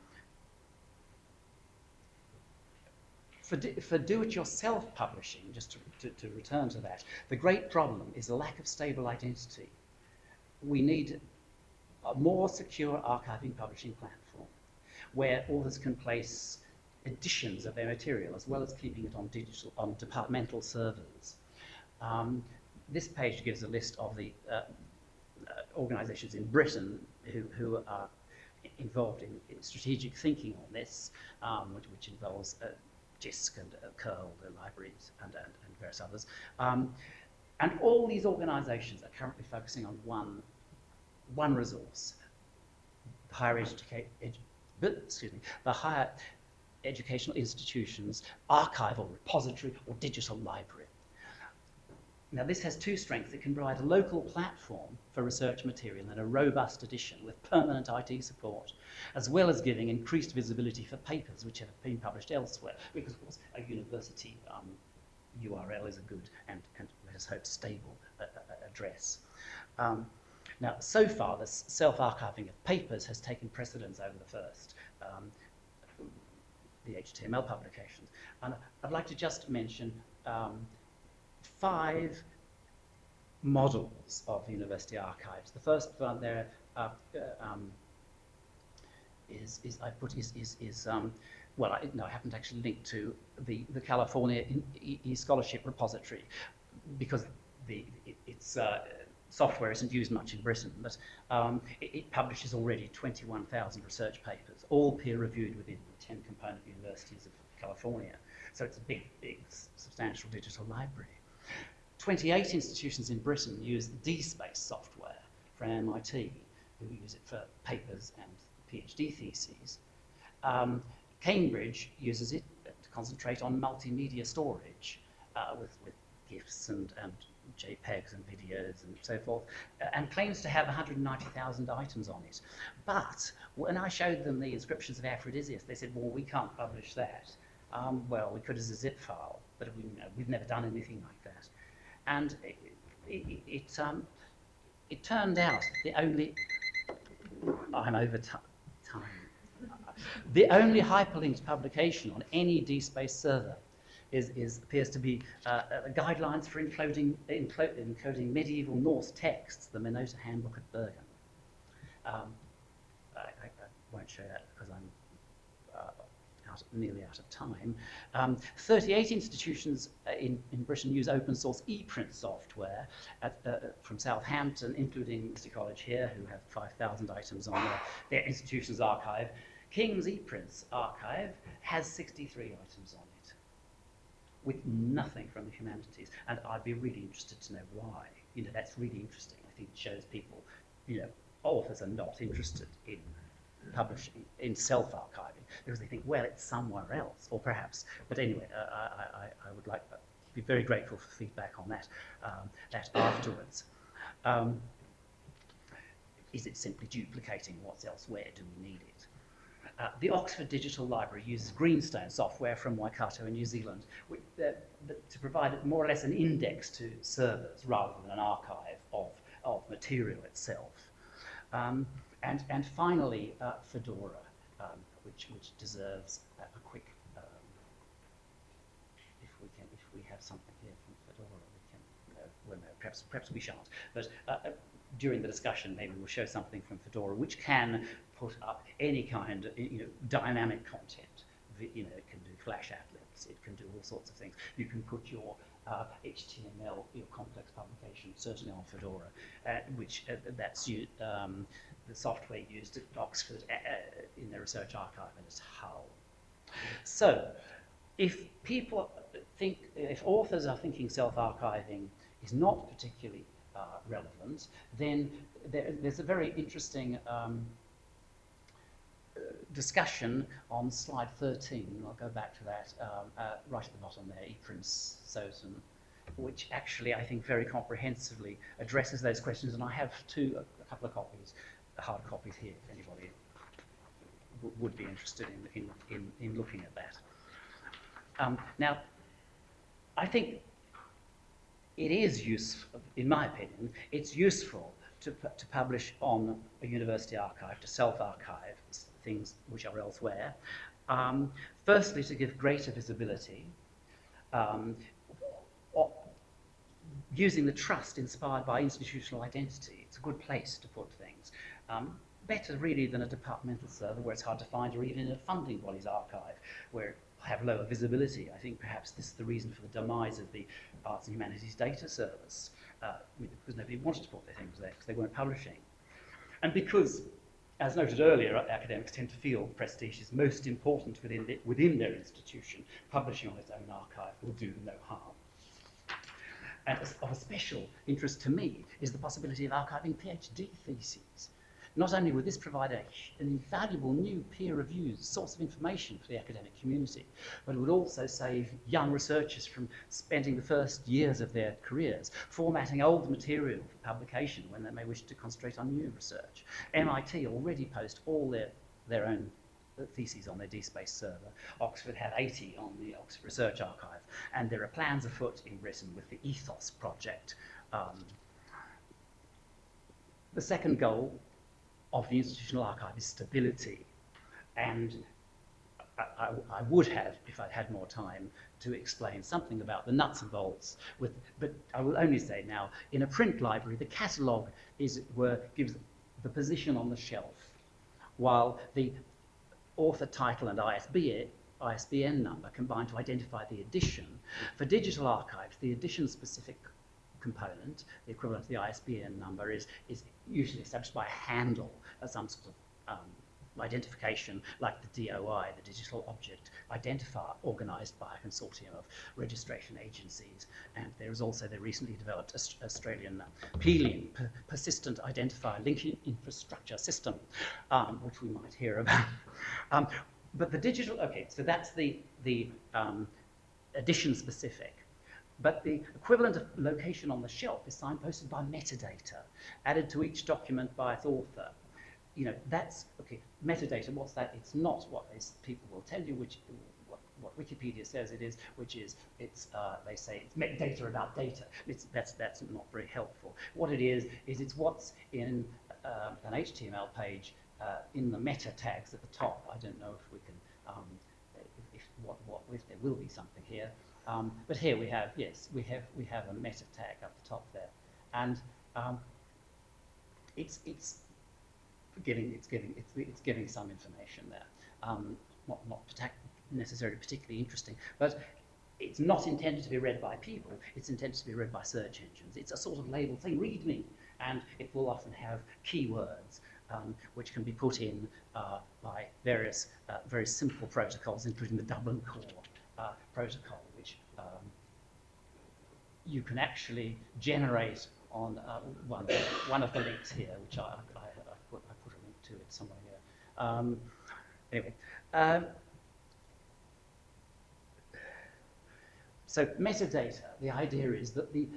Speaker 2: for do-it-yourself publishing, just to return to that, the great problem is the lack of stable identity. We need a more secure archiving publishing platform where authors can place editions of their material, as well as keeping it on departmental servers. This page gives a list of the organisations in Britain who are involved in strategic thinking on this, which involves JISC and Curl, the libraries, and various others. And all these organisations are currently focusing on one resource, the higher educational institutions' archival repository or digital library. Now, this has two strengths. It can provide a local platform for research material and a robust edition with permanent IT support, as well as giving increased visibility for papers which have been published elsewhere, because, of course, a university URL is a good and let us hope, stable address. Now, so far, the self-archiving of papers has taken precedence over the first, the HTML publications. And I'd like to just mention 5 models of university archives. The first one there well, I haven't actually linked to the California e-scholarship repository because its software isn't used much in Britain, but it publishes already 21,000 research papers, all peer-reviewed within the 10 component universities of California. So it's a big, substantial digital library. 28 institutions in Britain use DSpace software from MIT, who use it for papers and PhD theses. Cambridge uses it to concentrate on multimedia storage with GIFs and JPEGs and videos and so forth, and claims to have 190,000 items on it. But when I showed them the inscriptions of Aphrodisias, they said, well, we can't publish that. Well, we could as a zip file, but we've never done anything like that. And it turned out I'm over time. The only hyperlinked publication on any DSpace server appears to be guidelines for encoding medieval Norse texts, the Minota Handbook at Bergen. I won't show that because I'm nearly out of time. 38 institutions in Britain use open source ePrint software from Southampton, including University College here, who have 5,000 items on their institution's archive. King's ePrints archive has 63 items on it, with nothing from the humanities. And I'd be really interested to know why. That's really interesting. I think it shows people, authors are not interested in publishing, in self-archiving, because they think, well, it's somewhere else, or perhaps. But anyway, I would like to be very grateful for feedback on that, that afterwards. Is it simply duplicating what's elsewhere? Do we need it? The Oxford Digital Library uses Greenstone software from Waikato in New Zealand to provide more or less an index to servers rather than an archive of material itself. And finally, Fedora, which deserves a quick. If we have something here from Fedora, we can. Well, no, perhaps we shan't. But during the discussion, maybe we'll show something from Fedora, which can put up any kind of dynamic content. It can do Flash applets. It can do all sorts of things. You can put your HTML, your complex publication, certainly on Fedora, which that's the software used at Oxford in the research archive and its Hull. So, if authors are thinking self-archiving is not particularly relevant, then there's a very interesting discussion on slide 13. I'll go back to that right at the bottom there, ePrints Soton, which actually I think very comprehensively addresses those questions. And I have a couple of copies, hard copies here, if anybody would be interested in looking at that. Now, I think it is useful, in my opinion, it's useful to publish on a university archive, to self-archive things which are elsewhere. Firstly, to give greater visibility, using the trust inspired by institutional identity. It's a good place to put things. better really than a departmental server where it's hard to find, or even in a funding body's archive where it have lower visibility. I think perhaps this is the reason for the demise of the Arts and Humanities Data Service, because nobody wanted to put their things there because they weren't publishing. And because, as noted earlier, academics tend to feel prestige is most important within their institution, publishing on its own archive will do no harm. And of special interest to me is the possibility of archiving PhD theses. Not only would this provide an invaluable new peer-reviewed source of information for the academic community, but it would also save young researchers from spending the first years of their careers formatting old material for publication when they may wish to concentrate on new research. MIT already post all their own theses on their DSpace server. Oxford have 80 on the Oxford Research Archive, and there are plans afoot in Britain with the Ethos project. The second goal of the institutional archive is stability, and I would have, if I'd had more time, to explain something about the nuts and bolts. But I will only say now, in a print library, the catalogue gives the position on the shelf, while the author title and ISBN number combine to identify the edition. For digital archives, the edition-specific component, the equivalent to the ISBN number, is usually established by a handle, some sort of identification, like the DOI, the Digital Object Identifier, organised by a consortium of registration agencies. And there is also the recently developed Australian PLIN, Persistent Identifier Linking Infrastructure System, which we might hear about. But the digital, okay, so that's the edition specific. But the equivalent of location on the shelf is signposted by metadata, added to each document by its author. You know, that's, okay, metadata, what's that? It's not what people will tell you, what Wikipedia says it is, which is, they say it's metadata about data. That's not very helpful. What it is it's what's in an HTML page in the meta tags at the top. I don't know if we can, if there will be something here. But here we have, yes, we have a meta tag up the top there, and it's giving some information there. Not necessarily particularly interesting, but it's not intended to be read by people. It's intended to be read by search engines. It's a sort of label thing. Read me, and it will often have keywords which can be put in by various very simple protocols, including the Dublin Core protocol, which you can actually generate on one of the links here, which I put a link to it somewhere here. Anyway, so metadata. The idea is that the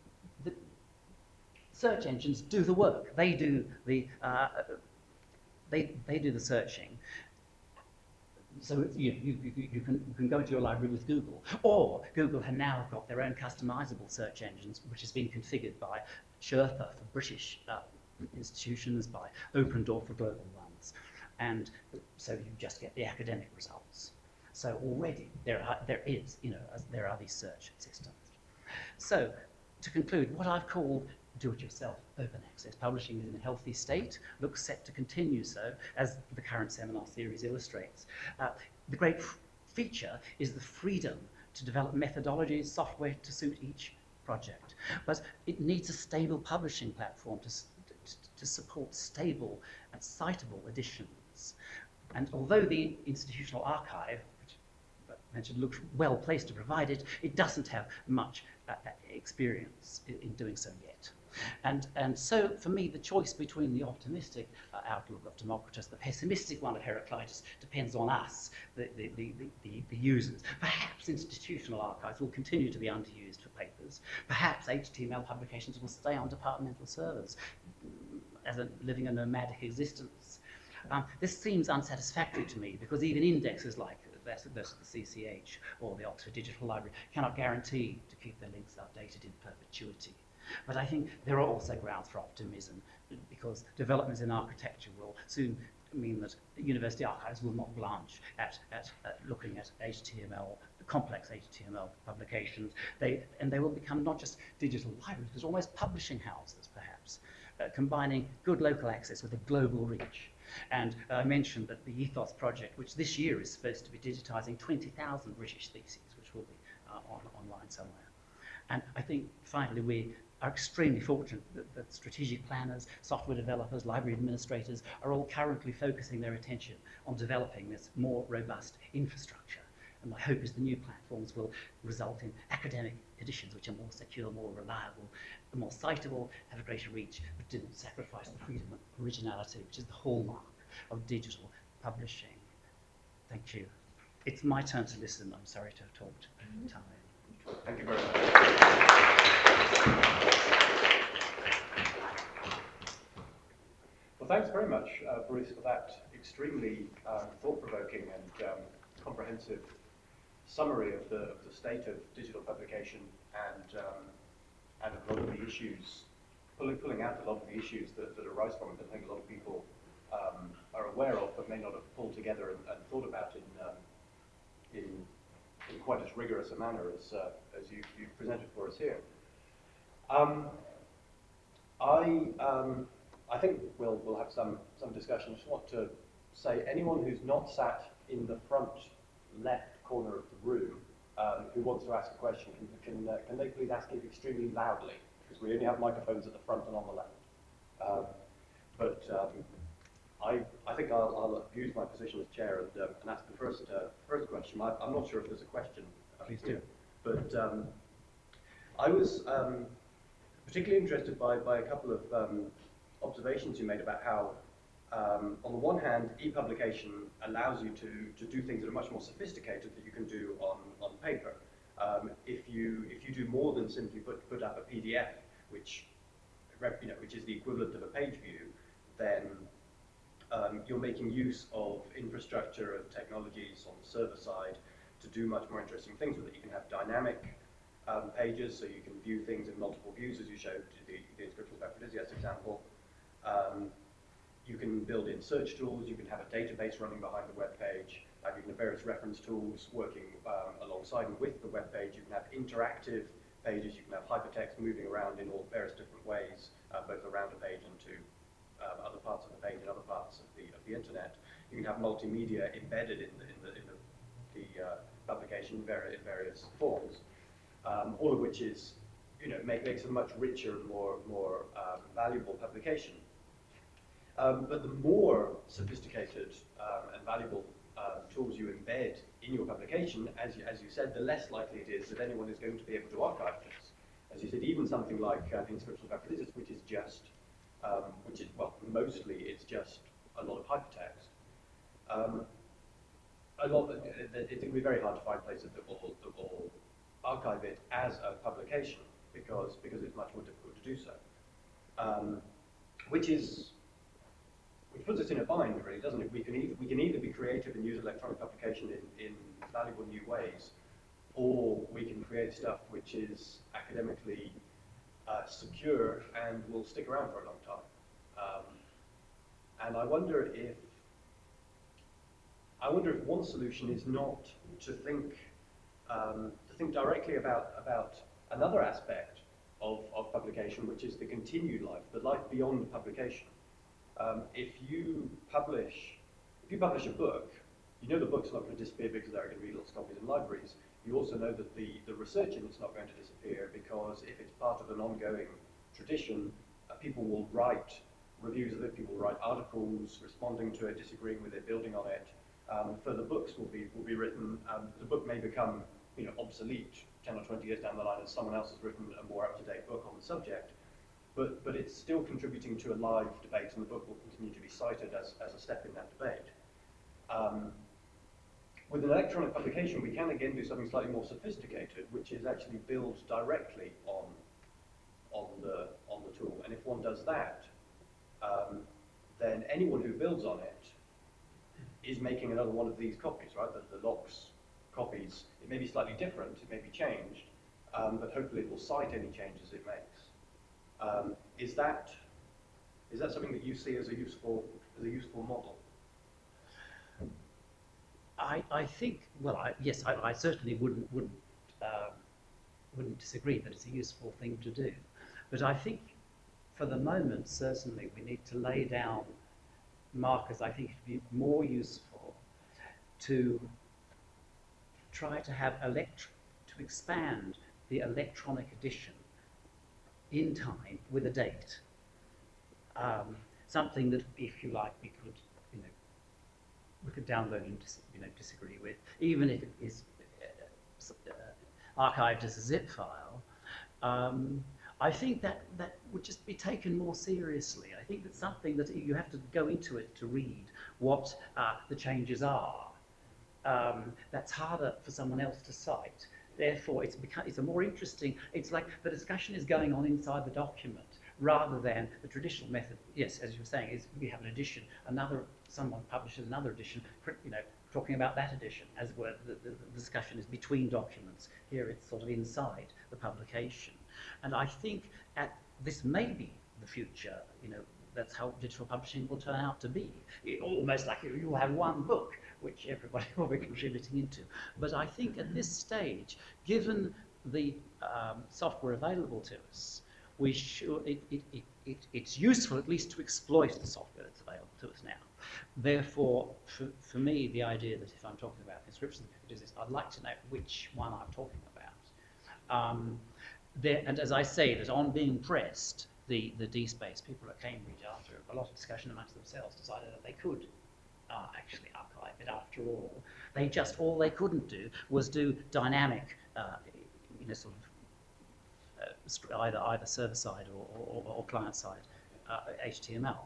Speaker 2: search engines do the work. They do the they do the searching. So you can go into your library with Google, or Google have now got their own customizable search engines, which has been configured by Sherpa for British institutions, by Opendoor for global ones, and so you just get the academic results. So already there are these search systems. So to conclude, what I've called do-it-yourself open access publishing is in a healthy state, looks set to continue so, as the current seminar series illustrates. The great feature is the freedom to develop methodologies, software to suit each project. But it needs a stable publishing platform to support stable and citable editions. And although the institutional archive, which I mentioned, looks well placed to provide it, it doesn't have much experience in doing so yet. And so, for me, the choice between the optimistic outlook of Democritus, the pessimistic one of Heraclitus, depends on us, the users. Perhaps institutional archives will continue to be underused for papers. Perhaps HTML publications will stay on departmental servers, living a nomadic existence. This seems unsatisfactory to me, because even indexes like the CCH or the Oxford Digital Library cannot guarantee to keep their links updated in perpetuity. But I think there are also grounds for optimism, because developments in architecture will soon mean that university archives will not blanch at looking at HTML, complex HTML publications. They will become not just digital libraries, but almost publishing houses, perhaps, combining good local access with a global reach. And I mentioned that the Ethos project, which this year is supposed to be digitising 20,000 British theses, which will be online somewhere. And I think, finally, we are extremely fortunate that strategic planners, software developers, library administrators are all currently focusing their attention on developing this more robust infrastructure. And my hope is the new platforms will result in academic editions which are more secure, more reliable, more citable, have a greater reach, but didn't sacrifice the freedom and originality, which is the hallmark of digital publishing. Thank you. It's my turn to listen. I'm sorry to have talked over time.
Speaker 1: Thank you very much. Well, thanks very much, Bruce, for that extremely thought-provoking and comprehensive summary of the state of digital publication and a lot of the issues, pulling out a lot of the issues that arise from it that I think a lot of people are aware of but may not have pulled together and thought about in quite as rigorous a manner as you've presented for us here. I think we'll have some discussion. I just want to say anyone who's not sat in the front left corner of the room who wants to ask a question can they please ask it extremely loudly, because we only have microphones at the front and on the left. I think I'll use my position as chair and ask the first question. I'm not sure if there's a question.
Speaker 2: Please do.
Speaker 1: But I was particularly interested by a couple of observations you made about how, on the one hand, e-publication allows you to do things that are much more sophisticated that you can do on paper. If you do more than simply put up a PDF, which is the equivalent of a page view, then you're making use of infrastructure and technologies on the server side to do much more interesting things with it. You can have dynamic pages, so you can view things in multiple views, as you showed the Inscriptions of Aphrodisias example. You can build in search tools, you can have a database running behind the web page, you can have various reference tools working alongside and with the web page. You can have interactive pages, you can have hypertext moving around in all various different ways, both around a page and to other parts of the page and other parts of the internet. You can have multimedia embedded in the publication in various forms, all of which is, makes a much richer and more valuable publication. But the more sophisticated and valuable tools you embed in your publication, as you said, the less likely it is that anyone is going to be able to archive this. As you said, even something like the Inscriptions of Aphrodisias, which is mostly it's just a lot of hypertext. It's going to be very hard to find places that will archive it as a publication because it's much more difficult to do so. Which puts us in a bind, really, doesn't it? We can either be creative and use electronic publication in valuable new ways, or we can create stuff which is academically secure and will stick around for a long time. And I wonder if one solution is not to think directly about another aspect of publication, which is the continued life, the life beyond publication. If you publish a book, you know the book's not going to disappear because there are going to be lots of copies in libraries. You also know that the research in it's not going to disappear, because if it's part of an ongoing tradition, people will write reviews of it, people will write articles responding to it, disagreeing with it, building on it. Further books will be written. The book may become obsolete 10 or 20 years down the line as someone else has written a more up-to-date book on the subject. But it's still contributing to a live debate, and the book will continue to be cited as a step in that debate. With an electronic publication, we can again do something slightly more sophisticated, which is actually build directly on the tool. And if one does that, then anyone who builds on it is making another one of these copies, right? The LOCKSS copies. It may be slightly different, it may be changed, but hopefully it will cite any changes it makes. Is that something that you see as a useful model?
Speaker 2: I think, well, yes, I certainly wouldn't disagree that it's a useful thing to do, but I think for the moment, certainly, we need to lay down markers. I think it'd be more useful to try to have to expand the electronic edition in time with a date. Something that, if you like, we could download and disagree with, even if it is archived as a zip file. I think that would just be taken more seriously. I think that's something that you have to go into it to read what the changes are. That's harder for someone else to cite. Therefore, it's a more interesting. It's like the discussion is going on inside the document rather than the traditional method. Yes, as you were saying, is we have an edition. Someone publishes another edition. Talking about that edition, as it were. The discussion is between documents. Here, it's sort of inside the publication. And I think this may be the future. That's how digital publishing will turn out to be. Almost like you'll have one book which everybody will be contributing into. But I think at this stage, given the software available to us, it's useful at least to exploit the software that's available to us now. Therefore, for me, the idea that if I'm talking about inscriptions, I'd like to know which one I'm talking about. And as I say, that on being pressed, the DSpace people at Cambridge, after a lot of discussion amongst themselves, decided that they could actually archive it after all. All they couldn't do was do dynamic, either server-side or client-side HTML.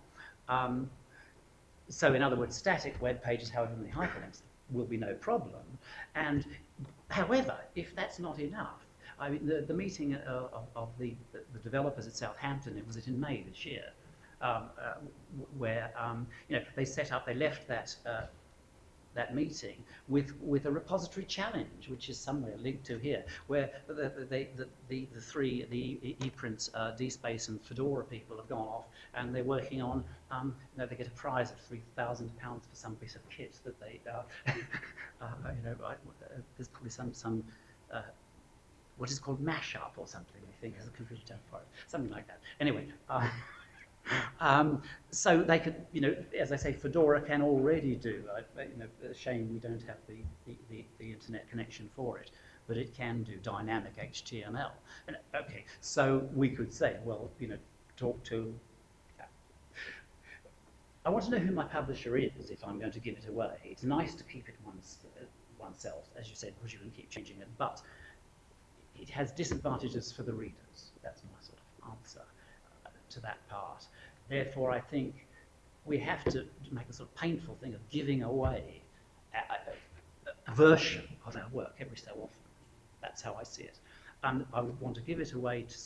Speaker 2: So in other words, static web pages, however many hyperlinks, will be no problem. And however, if that's not enough, I mean, the meeting of the developers at Southampton, it was in May this year, where they left that meeting with a repository challenge, which is somewhere linked to here, where the three ePrint, DSpace, and Fedora people have gone off, and they're working on. They get a prize of £3,000 for some piece of kit that they. There's probably some. What is called mashup or something, I think, as a computer term for it, something like that. Anyway, so they could, as I say, Fedora can already do. A shame we don't have the internet connection for it, but it can do dynamic HTML. And okay, so we could say, well, talk to. I want to know who my publisher is if I'm going to give it away. It's nice to keep it oneself, as you said, because you can keep changing it, but it has disadvantages for the readers. That's my sort of answer to that part. Therefore, I think we have to make a sort of painful thing of giving away a version of our work every so often. That's how I see it. And I would want to give it away to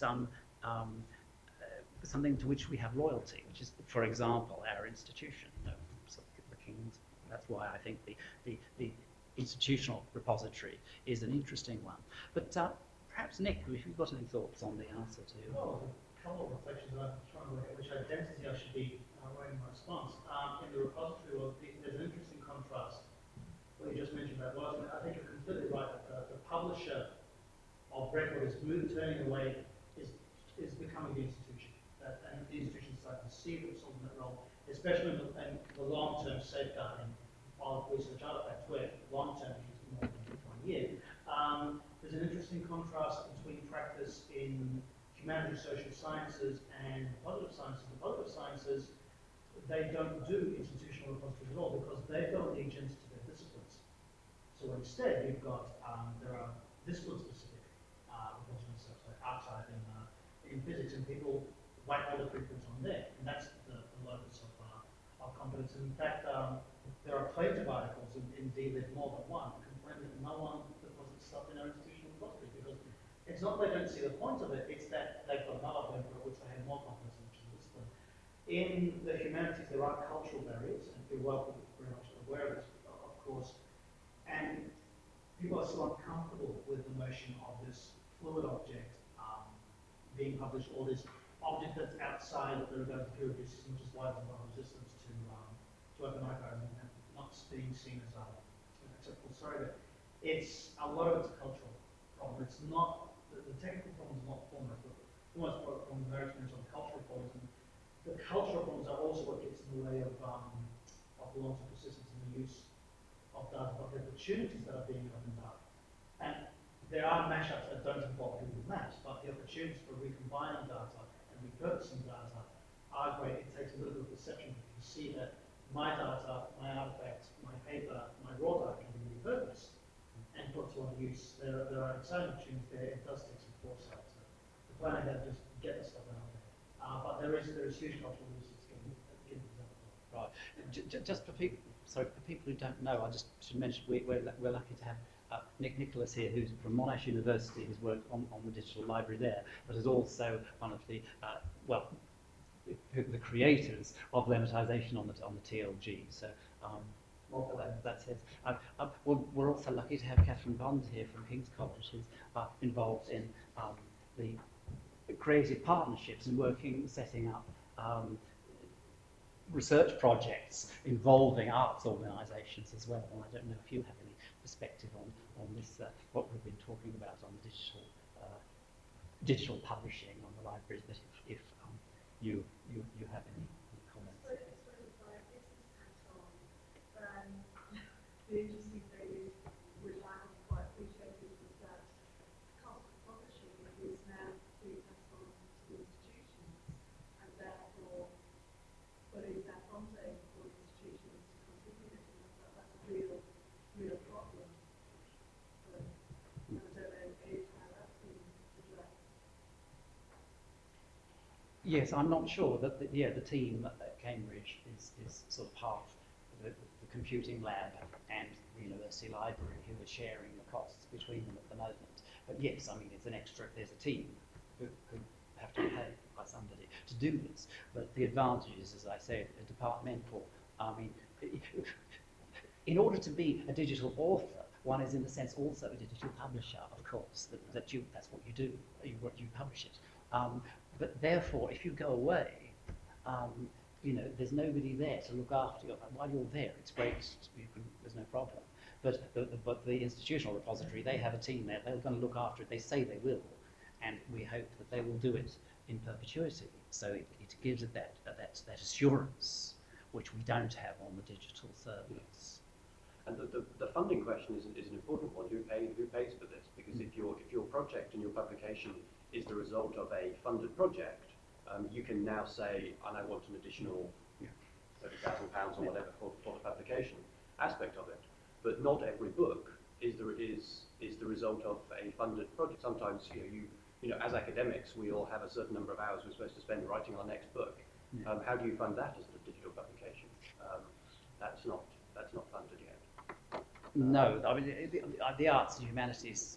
Speaker 2: something to which we have loyalty, which is, for example, our institution, the King's. That's why I think the institutional repository is an interesting one. But perhaps, Nick, if you've got any thoughts on the answer to...
Speaker 3: Well, a couple of reflections that I'm trying to work out which identity I should be writing my response. In the repository, there's an interesting contrast. What you just mentioned about loyalty. I think you're completely right that the publisher of record is turning away, is becoming the institution. And the institution is starting to see themselves in that role, especially in the long-term safeguarding of research artifacts, where long-term is more than 1 year. There's an interesting contrast between practice in humanities, social sciences, and positive sciences. The positive sciences, they don't do institutional repositories at all because they've got allegiance to their disciplines. So instead, you've got, there are discipline-specific repositories, so archive in physics, and people whack all the preprints on there, and that's the locus of competence. And in fact, there are plenty of articles in DLib, more than one, complaining that no one deposits stuff in our institutional repository because it's not they don't see the point of it, it's that they've got another paper at which they have more confidence in, which is discipline. In the humanities, there are cultural barriers, and you're welcome, very much aware of this, of course, and people are still uncomfortable with the notion of this fluid object being published, or this object that's outside of the regarded peer review system, which is why there's a lot of resistance to open archive and not being seen as acceptable surrogate. A lot of it's a cultural problem. It's not, the technical problem is not formative. almost more on the Americans on cultural reforms. And the cultural reforms are also what gets in the way of long-term persistence in the use of data, but the opportunities that are being opened up. And there are mashups that don't involve Google Maps, but the opportunities for recombining data and repurposing data are great. It takes a little bit of perception to see that my data, my artifacts, my paper, my raw data can be repurposed and put to other use. There are exciting opportunities there. It does take some foresight to plan ahead, just get the stuff out there. But there is huge cultural uses getting developed.
Speaker 2: Right. Just for people, sorry, for people who don't know, I just should mention we're lucky to have Nick Nicholas here, who's from Monash University, who's worked on the digital library there, but is also one of the the creators of lemmatization on the TLG. So that's it. We're also lucky to have Catherine Bond here from King's College, who's involved in the creative partnerships and setting up research projects involving arts organisations as well. And I don't know if you have any perspective on this, what we've been talking about on digital publishing on the libraries, but if you have any comments.
Speaker 4: The interesting thing is, which I have quite appreciated, is that cost of publishing is now being passed on to institutions, and therefore putting that funding for institutions to contribute, that's a real problem. But I don't know how that's been addressed.
Speaker 2: Yes, I'm not sure that the team at Cambridge is sort of half the computing lab and the university library who are sharing the costs between them at the moment. But yes, I mean, it's an extra, there's a team who have to be paid by somebody to do this. But the advantage is, as I said, a departmental, I mean, in order to be a digital author, one is in a sense also a digital publisher, of course, that's what you do, you publish it. But therefore, if you go away, there's nobody there to look after you. While you're there, it's great, there's no problem. But the institutional repository, they have a team there, they're going to look after it, they say they will, and we hope that they will do it in perpetuity. So it gives it that assurance, which we don't have on the digital servers.
Speaker 1: And the funding question is an important one. Who pays for this? Because if your project and your publication is the result of a funded project, you can now say, and I want an additional £30,000 or whatever for the publication aspect of it. But not every book is the result of a funded project. Sometimes as academics, we all have a certain number of hours we're supposed to spend writing our next book. How do you fund that as a digital publication? That's not funded yet.
Speaker 2: No, I mean the arts and humanities,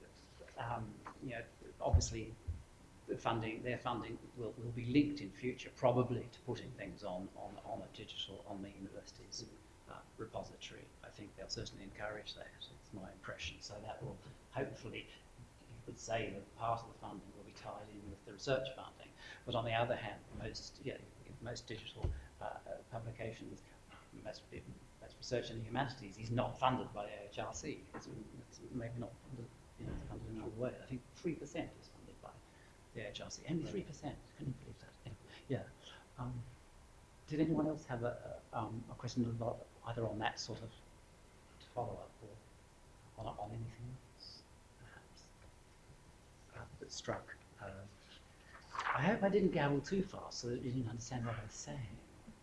Speaker 2: obviously their funding will be linked in future, probably, to putting things on the university's repository. I think they'll certainly encourage that. It's my impression. So that will hopefully, you could say that part of the funding will be tied in with the research funding. But on the other hand, most digital publications, most research in the humanities is not funded by the AHRC. It's maybe not funded, funded in another way. I think 3% is funded by the AHRC. Only 3%. Can you believe that? Yeah. Did anyone else have a question about either on that sort of follow-up or on anything else, perhaps, that struck? I hope I didn't gabble too fast so that you didn't understand what I was saying.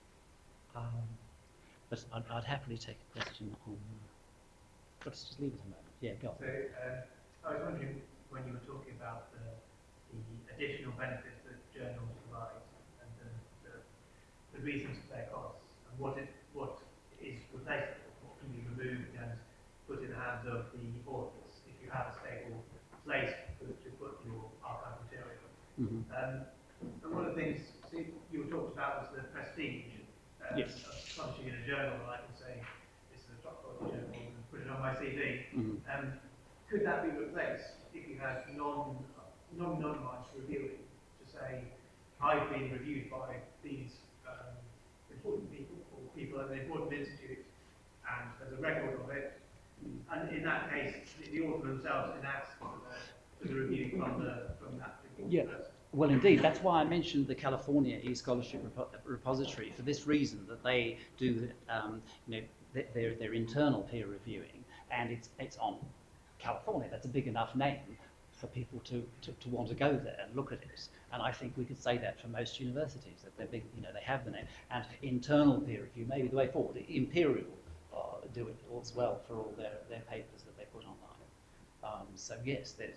Speaker 2: But I'd happily take a question on. Let's just leave it a moment. Yeah, go on.
Speaker 3: So I was wondering, when you were talking about the additional benefits that journals provide and the reasons for their costs, and what is replaceable, what can be removed and put in the hands of the authors if you have a stable place to put your archive material. And one of the things you were talking about was the prestige.
Speaker 2: Yes.
Speaker 3: Of publishing in a journal, and I can say this is a top quality journal and put it on my CV. Could that be replaced if you had non-anonymized reviewing to say, I've been reviewed by these important people or people at an important institute, and there's a record of it, and in that case, the author themselves can ask for the review from that particular person.
Speaker 2: Well, indeed, that's why I mentioned the California e-scholarship repository for this reason, that they do, you know, their internal peer reviewing, and it's on California. That's a big enough name for people to want to go there and look at it. And I think we could say that for most universities, that they're big, you know, they have the name. And internal peer review may be the way forward. Imperial do it as well for all their papers that they put online. So yes, there's.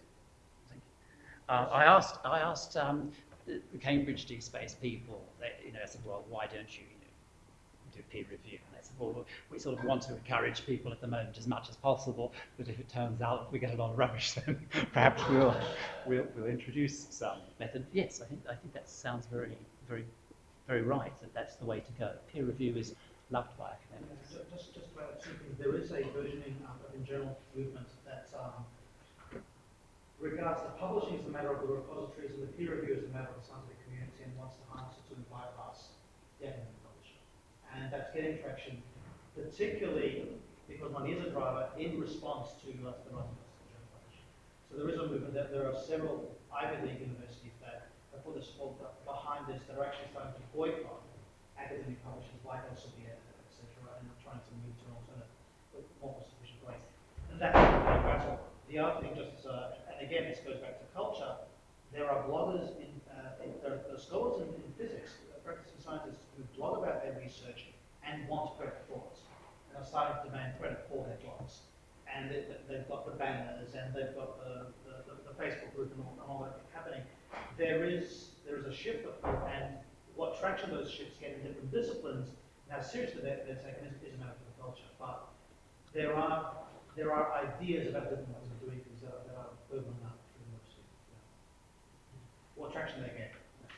Speaker 2: I asked the Cambridge DSpace people, you know, I said, well, why don't you, do peer review? And they said, well, we sort of want to encourage people at the moment as much as possible, but if it turns out we get a lot of rubbish, then perhaps we'll introduce some method. Yes, I think that sounds very right. That's the way to go. Peer review is loved by academics.
Speaker 3: Just to add something, there is a versioning of the journal movement that regards the publishing as a matter of the repositories and the peer review as a matter of the scientific community, and wants to harness it to bypass the academic publishing. And that's getting traction, particularly because money is a driver in response to the rising cost of journal publishing. So there is a movement that there are several Ivy League universities that have put their support behind this, that are actually starting to boycott academic publishers like Elsevier, etc., and trying to move to an alternative with more sufficient ways. And that's the other thing, just and again, this goes back to culture. There are bloggers there are scholars in physics, practicing scientists who blog about their research and want credit for it, and are starting to demand credit for their blogs. And they've got the banners, and they've got the Facebook group, and all that happening. There is a shift, and what traction those shifts get in different disciplines, now seriously they're taken is a matter for the culture. But there are ideas about different ways of doing things that are bubbling up through the university. What traction they get.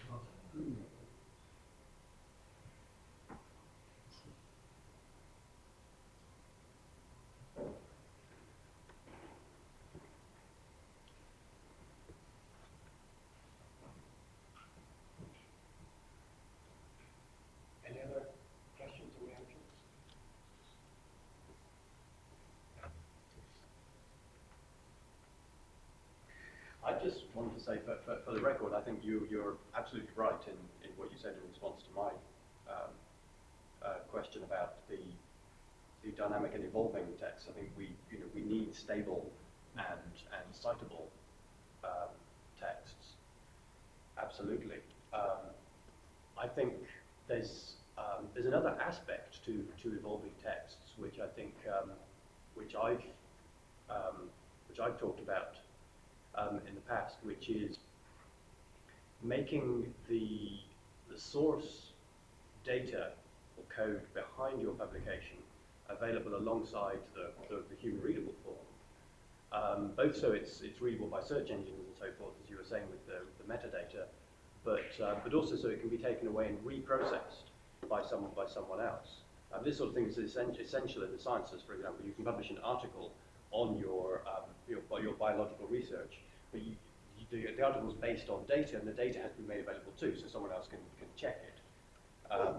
Speaker 1: Any other questions or reactions? I just wanted to say, for the record, I think you're absolutely right in what you said in response to my question about the dynamic and evolving text. I think we need stable and citable texts. Absolutely. I think there's another aspect to evolving texts, which I think which I've talked about in the past, which is making the source data or code behind your publication available alongside the human readable form, both so it's readable by search engines and so forth, as you were saying with the metadata, but also so it can be taken away and reprocessed by someone else. This sort of thing is essential in the sciences. For example, you can publish an article on your biological research, but the article is based on data, and the data has been made available too, so someone else can check it.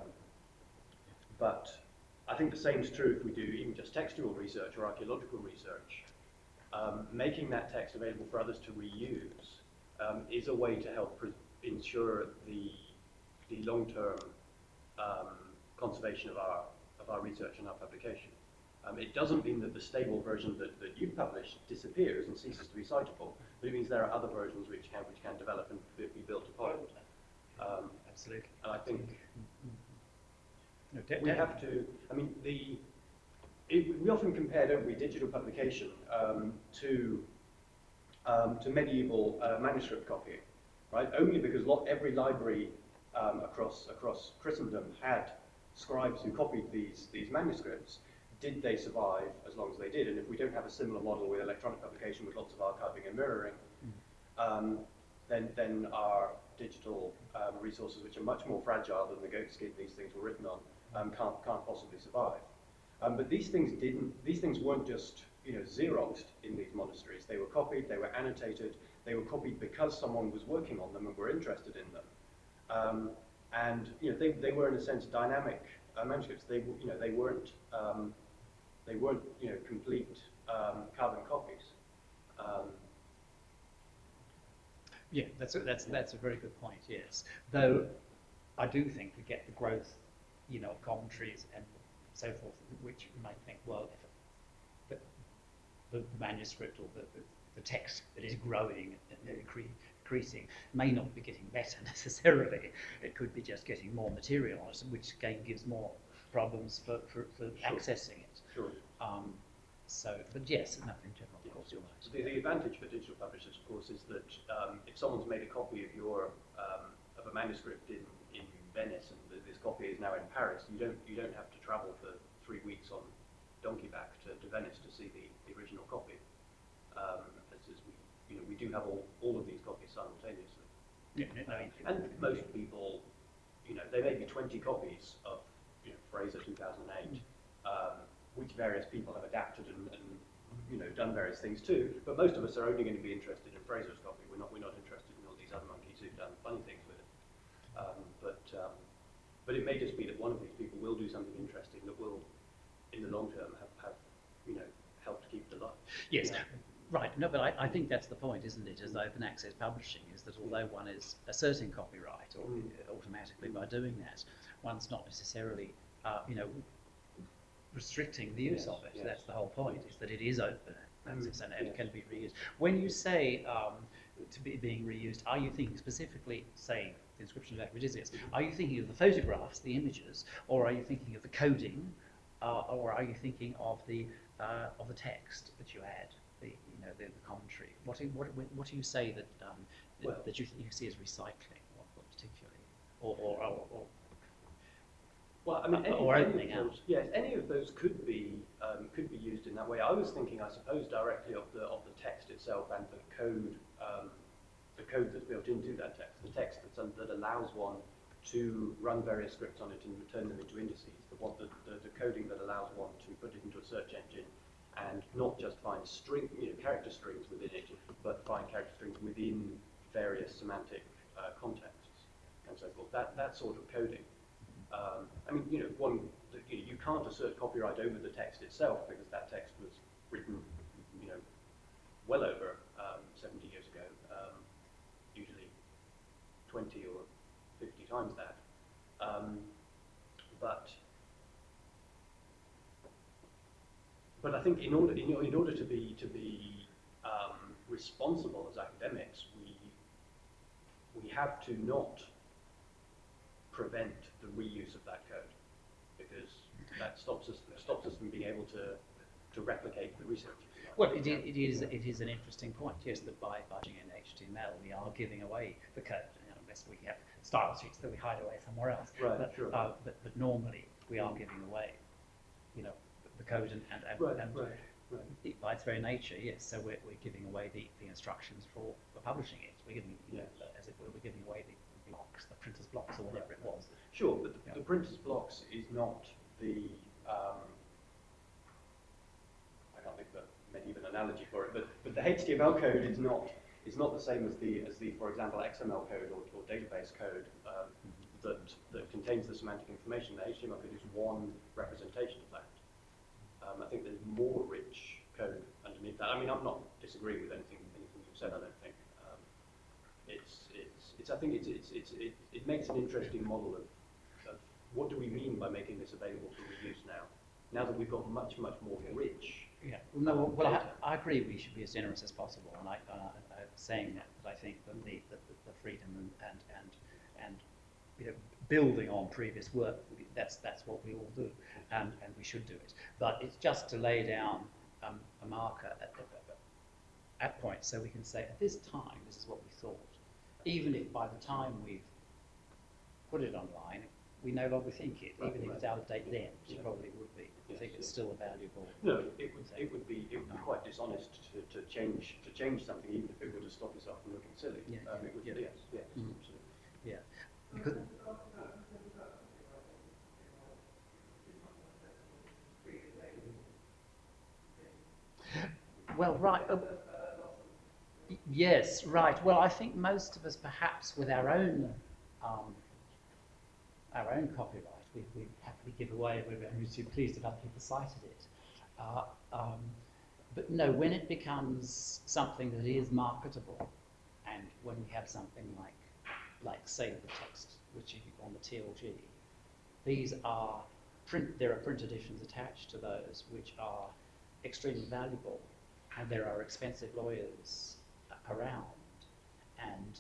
Speaker 1: But I think the same is true if we do even just textual research or archaeological research. Making that text available for others to reuse is a way to help ensure the long-term conservation of our research and our publication. It doesn't mean that the stable version that you've published disappears and ceases to be citable, but it means there are other versions which can develop and be built upon.
Speaker 2: Absolutely.
Speaker 1: And I think
Speaker 2: No,
Speaker 1: we have to. I mean, we often compare, don't we, digital publication to medieval manuscript copying, right? Only because every library across Christendom had scribes who copied these manuscripts. Did they survive as long as they did? And if we don't have a similar model with electronic publication with lots of archiving and mirroring, then our digital resources, which are much more fragile than the goatskin these things were written on, can't possibly survive. But these things weren't just Xeroxed in these monasteries. They were copied, they were annotated, they were copied because someone was working on them and were interested in them. And they were in a sense dynamic manuscripts. They weren't complete carbon copies.
Speaker 2: Yeah, that's a very good point. Yes, though I do think we get the growth, of commentaries and so forth, which you might think, well, if the manuscript or the text that is growing and increasing may not be getting better necessarily. It could be just getting more material on it, which again gives more problems for accessing it.
Speaker 1: Sure.
Speaker 2: But yes, no, in general, of course, you're right.
Speaker 1: The advantage for digital publishers, of course, is that if someone's made a copy of of a manuscript in Venice and this copy is now in Paris, you don't have to travel for 3 weeks on donkey back to Venice to see the original copy. As we do have all of these copies simultaneously.
Speaker 2: Yeah, no,
Speaker 1: and most people, there may be 20 copies of Fraser 2008, which various people have adapted and done various things too. But most of us are only going to be interested in Fraser's copy. We're not interested in all these other monkeys who've done funny things with it. But it may just be that one of these people will do something interesting that will, in the long term, have helped keep it alive.
Speaker 2: Yes. Right, no, but I think that's the point, isn't it, as open access publishing, is that although one is asserting copyright or automatically by doing that, one's not necessarily, restricting the use of it.
Speaker 1: Yes.
Speaker 2: That's the whole point, is that it is open access and it can be reused. When you say to be being reused, are you thinking specifically, say, the inscription of Aphrodisias, are you thinking of the photographs, the images, or are you thinking of the coding, or are you thinking of the text that you add? The commentary. What do you say that that you see as recycling? What particularly, or
Speaker 1: well, I mean,
Speaker 2: opening out?
Speaker 1: Yes, any of those could be used in that way. I was thinking, I suppose, directly of the text itself and the code that's built into that text. The text that allows one to run various scripts on it and turn them into indices. The coding that allows one to put it into a search engine and not just find character strings within it, but find character strings within various semantic contexts and so forth. That sort of coding. You can't assert copyright over the text itself because that text was written, well over 70 years ago, usually 20 or 50 times that. But I think in order to be responsible as academics, we have to not prevent the reuse of that code, because that stops us from being able to replicate the research.
Speaker 2: Well, it is an interesting point. Yes, that by budging in HTML, we are giving away the code, unless we have style sheets that we hide away somewhere else.
Speaker 1: Right,
Speaker 2: but,
Speaker 1: sure.
Speaker 2: But normally we are giving away, the code and by its very nature, yes. So we're giving away the instructions for publishing it. We're giving, as it were, we're giving away the blocks, the printer's blocks, or whatever it was.
Speaker 1: Sure, but the printer's blocks is not the I can't think of a medieval analogy for it, but the HTML code is not the same as the for example XML code or database code that contains the semantic information. The HTML code is one representation of that. I think there's more rich code underneath that. I mean, I'm not disagreeing with anything you've said. I don't think I think it makes an interesting model of what do we mean by making this available for reuse now that we've got much more rich.
Speaker 2: Yeah. No. Well, I agree. We should be as generous as possible, and I'm saying that I think that the freedom and building on previous work, that's what we all do, and we should do it. But it's just to lay down a marker at points so we can say at this time this is what we thought, even if by the time we've put it online we no longer think it, even if it's out of date then, which it probably would be. I think it's still a valuable.
Speaker 1: No, it would be quite dishonest to change something, even if it were to stop yourself from looking silly.
Speaker 2: Yeah.
Speaker 1: It would, yes, absolutely.
Speaker 2: Yeah. Because, well, right. Yes, right. Well, I think most of us, perhaps, with our own copyright, we happily give away. We're too pleased if other people cited it. But no, when it becomes something that is marketable and when we have something like say the text, which is on the TLG, these are there are print editions attached to those which are extremely valuable, and there are expensive lawyers around, and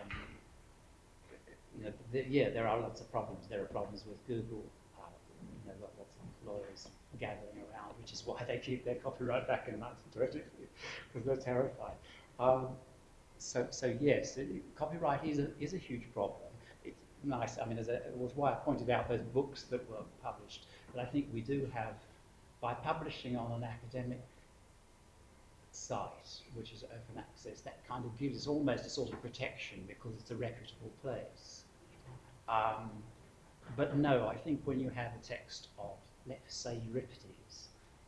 Speaker 2: there are lots of problems. There are problems with Google. Lots of lawyers gathering around, which is why they keep their copyright back in 1920, because they're terrified. So yes, copyright is a huge problem. It's nice. I mean, it was why I pointed out those books that were published. But I think we do have, by publishing on an academic site, which is open access, that kind of gives us almost a sort of protection because it's a reputable place. But no, I think when you have a text of, let's say, Euripides,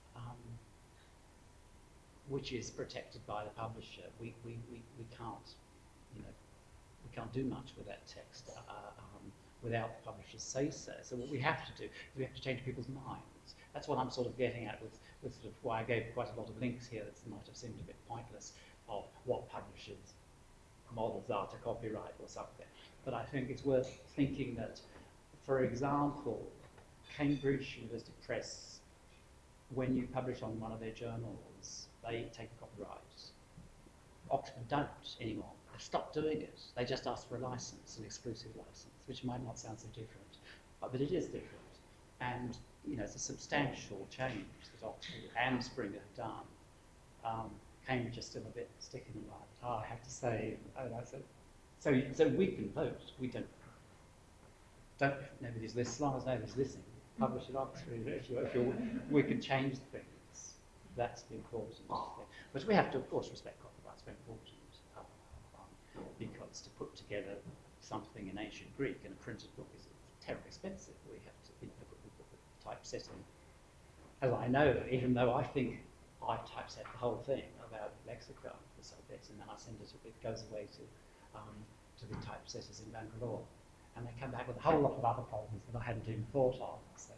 Speaker 2: which is protected by the publisher, we can't, we can't do much with that text without the publisher's say-so. So what we have to do is we have to change people's minds. That's what I'm sort of getting at with sort of why I gave quite a lot of links here that might have seemed a bit pointless of what publishers' models are to copyright or something. But I think it's worth thinking that, for example, Cambridge University Press, when you publish on one of their journals, they take the copyright. Oxford don't anymore. They've stopped doing it. They just ask for a license, an exclusive license, which might not sound so different, but it is different. And it's a substantial change that Oxford and Springer have done. Cambridge is still a bit sticking in my eye, I have to say. So we can vote. We don't. Nobody's listening. As long as nobody's listening, publish at Oxford. We can change things. That's the important thing. But we have to, of course, respect copyright. It's very important because to put together something in ancient Greek in a printed book is terribly expensive. We have to put the typesetting. As I know, even though I think I typeset the whole thing about lexicon for subjects, and then I send it. It goes away to the typesetters in Bangalore. And they come back with a whole lot of other problems that I hadn't even thought of. So,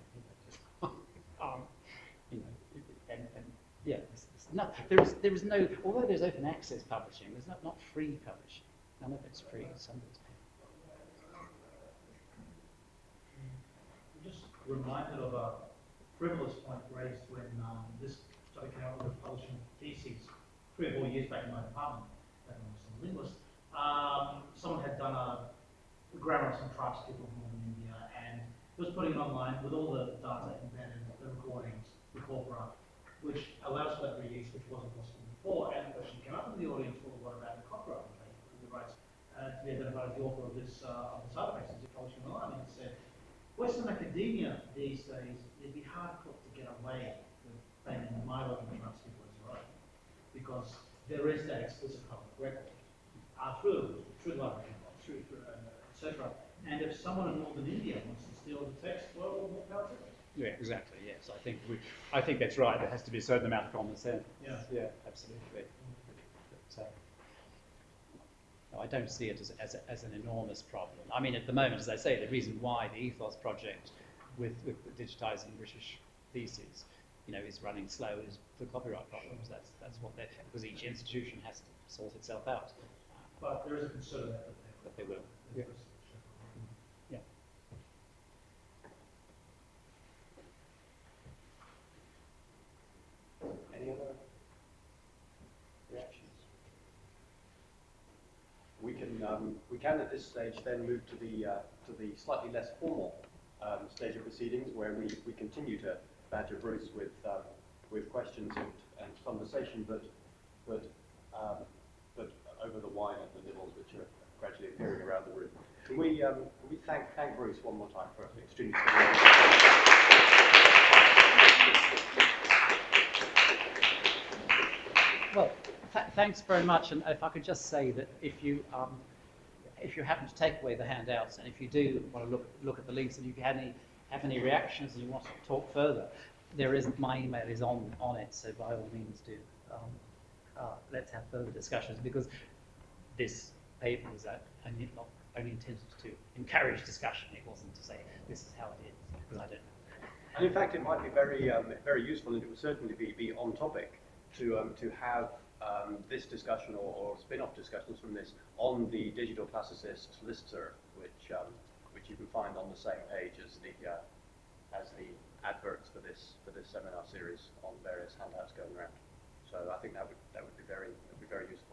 Speaker 2: there is no, although there's open access publishing, there's not free publishing. None of it's free, some of it's paid.
Speaker 3: I'm just reminded of a frivolous point raised when this topic came out with publishing theses 3 or 4 years back in my department, back when I was a linguist. Someone had done a grammar of some tribes people from Northern India, and was putting it online with all the data embedded, the recordings, the corpora, which allows for that reuse, which wasn't possible before. And the question came up in the audience: well, what about the copyright the rights to be identified as the author of this artifact as you're publishing online? And it said, Western academia these days, it'd be hard to get away with claiming my work in tribes people as right, because there is that explicit public record through the library, etc. And if someone in Northern India wants to steal the text, well, what power to it?
Speaker 2: Yeah, exactly. Yes, I think that's right. There has to be a certain amount of common sense.
Speaker 3: Yeah,
Speaker 2: absolutely. But, no, I don't see it as an enormous problem. I mean, at the moment, as I say, the reason why the Ethos project with digitising British theses, is running slow is the copyright problems. That's what because each institution has to sort itself out.
Speaker 3: But there is a concerted effort there.
Speaker 2: But they will. Yeah. Yeah.
Speaker 1: Any other reactions? We can at this stage then move to the slightly less formal stage of proceedings, where we continue to badger Bruce with questions and conversation, but over the wine and the nibbles which are gradually appearing around the room. Can we thank Bruce one more time for an extremely
Speaker 2: Well, thanks very much. And if I could just say that if you happen to take away the handouts, and if you do want to look at the links, and if you have any reactions and you want to talk further, my email is on it. So by all means, do let's have further discussions, because this paper was not only intended to encourage discussion. It wasn't to say this is how it is, because I don't know.
Speaker 1: And in fact, it might be very useful, and it would certainly be on topic to have this discussion or spin-off discussions from this on the Digital Classicist Listserv, which you can find on the same page as the adverts for this seminar series on various handouts going around. So I think that would be very useful.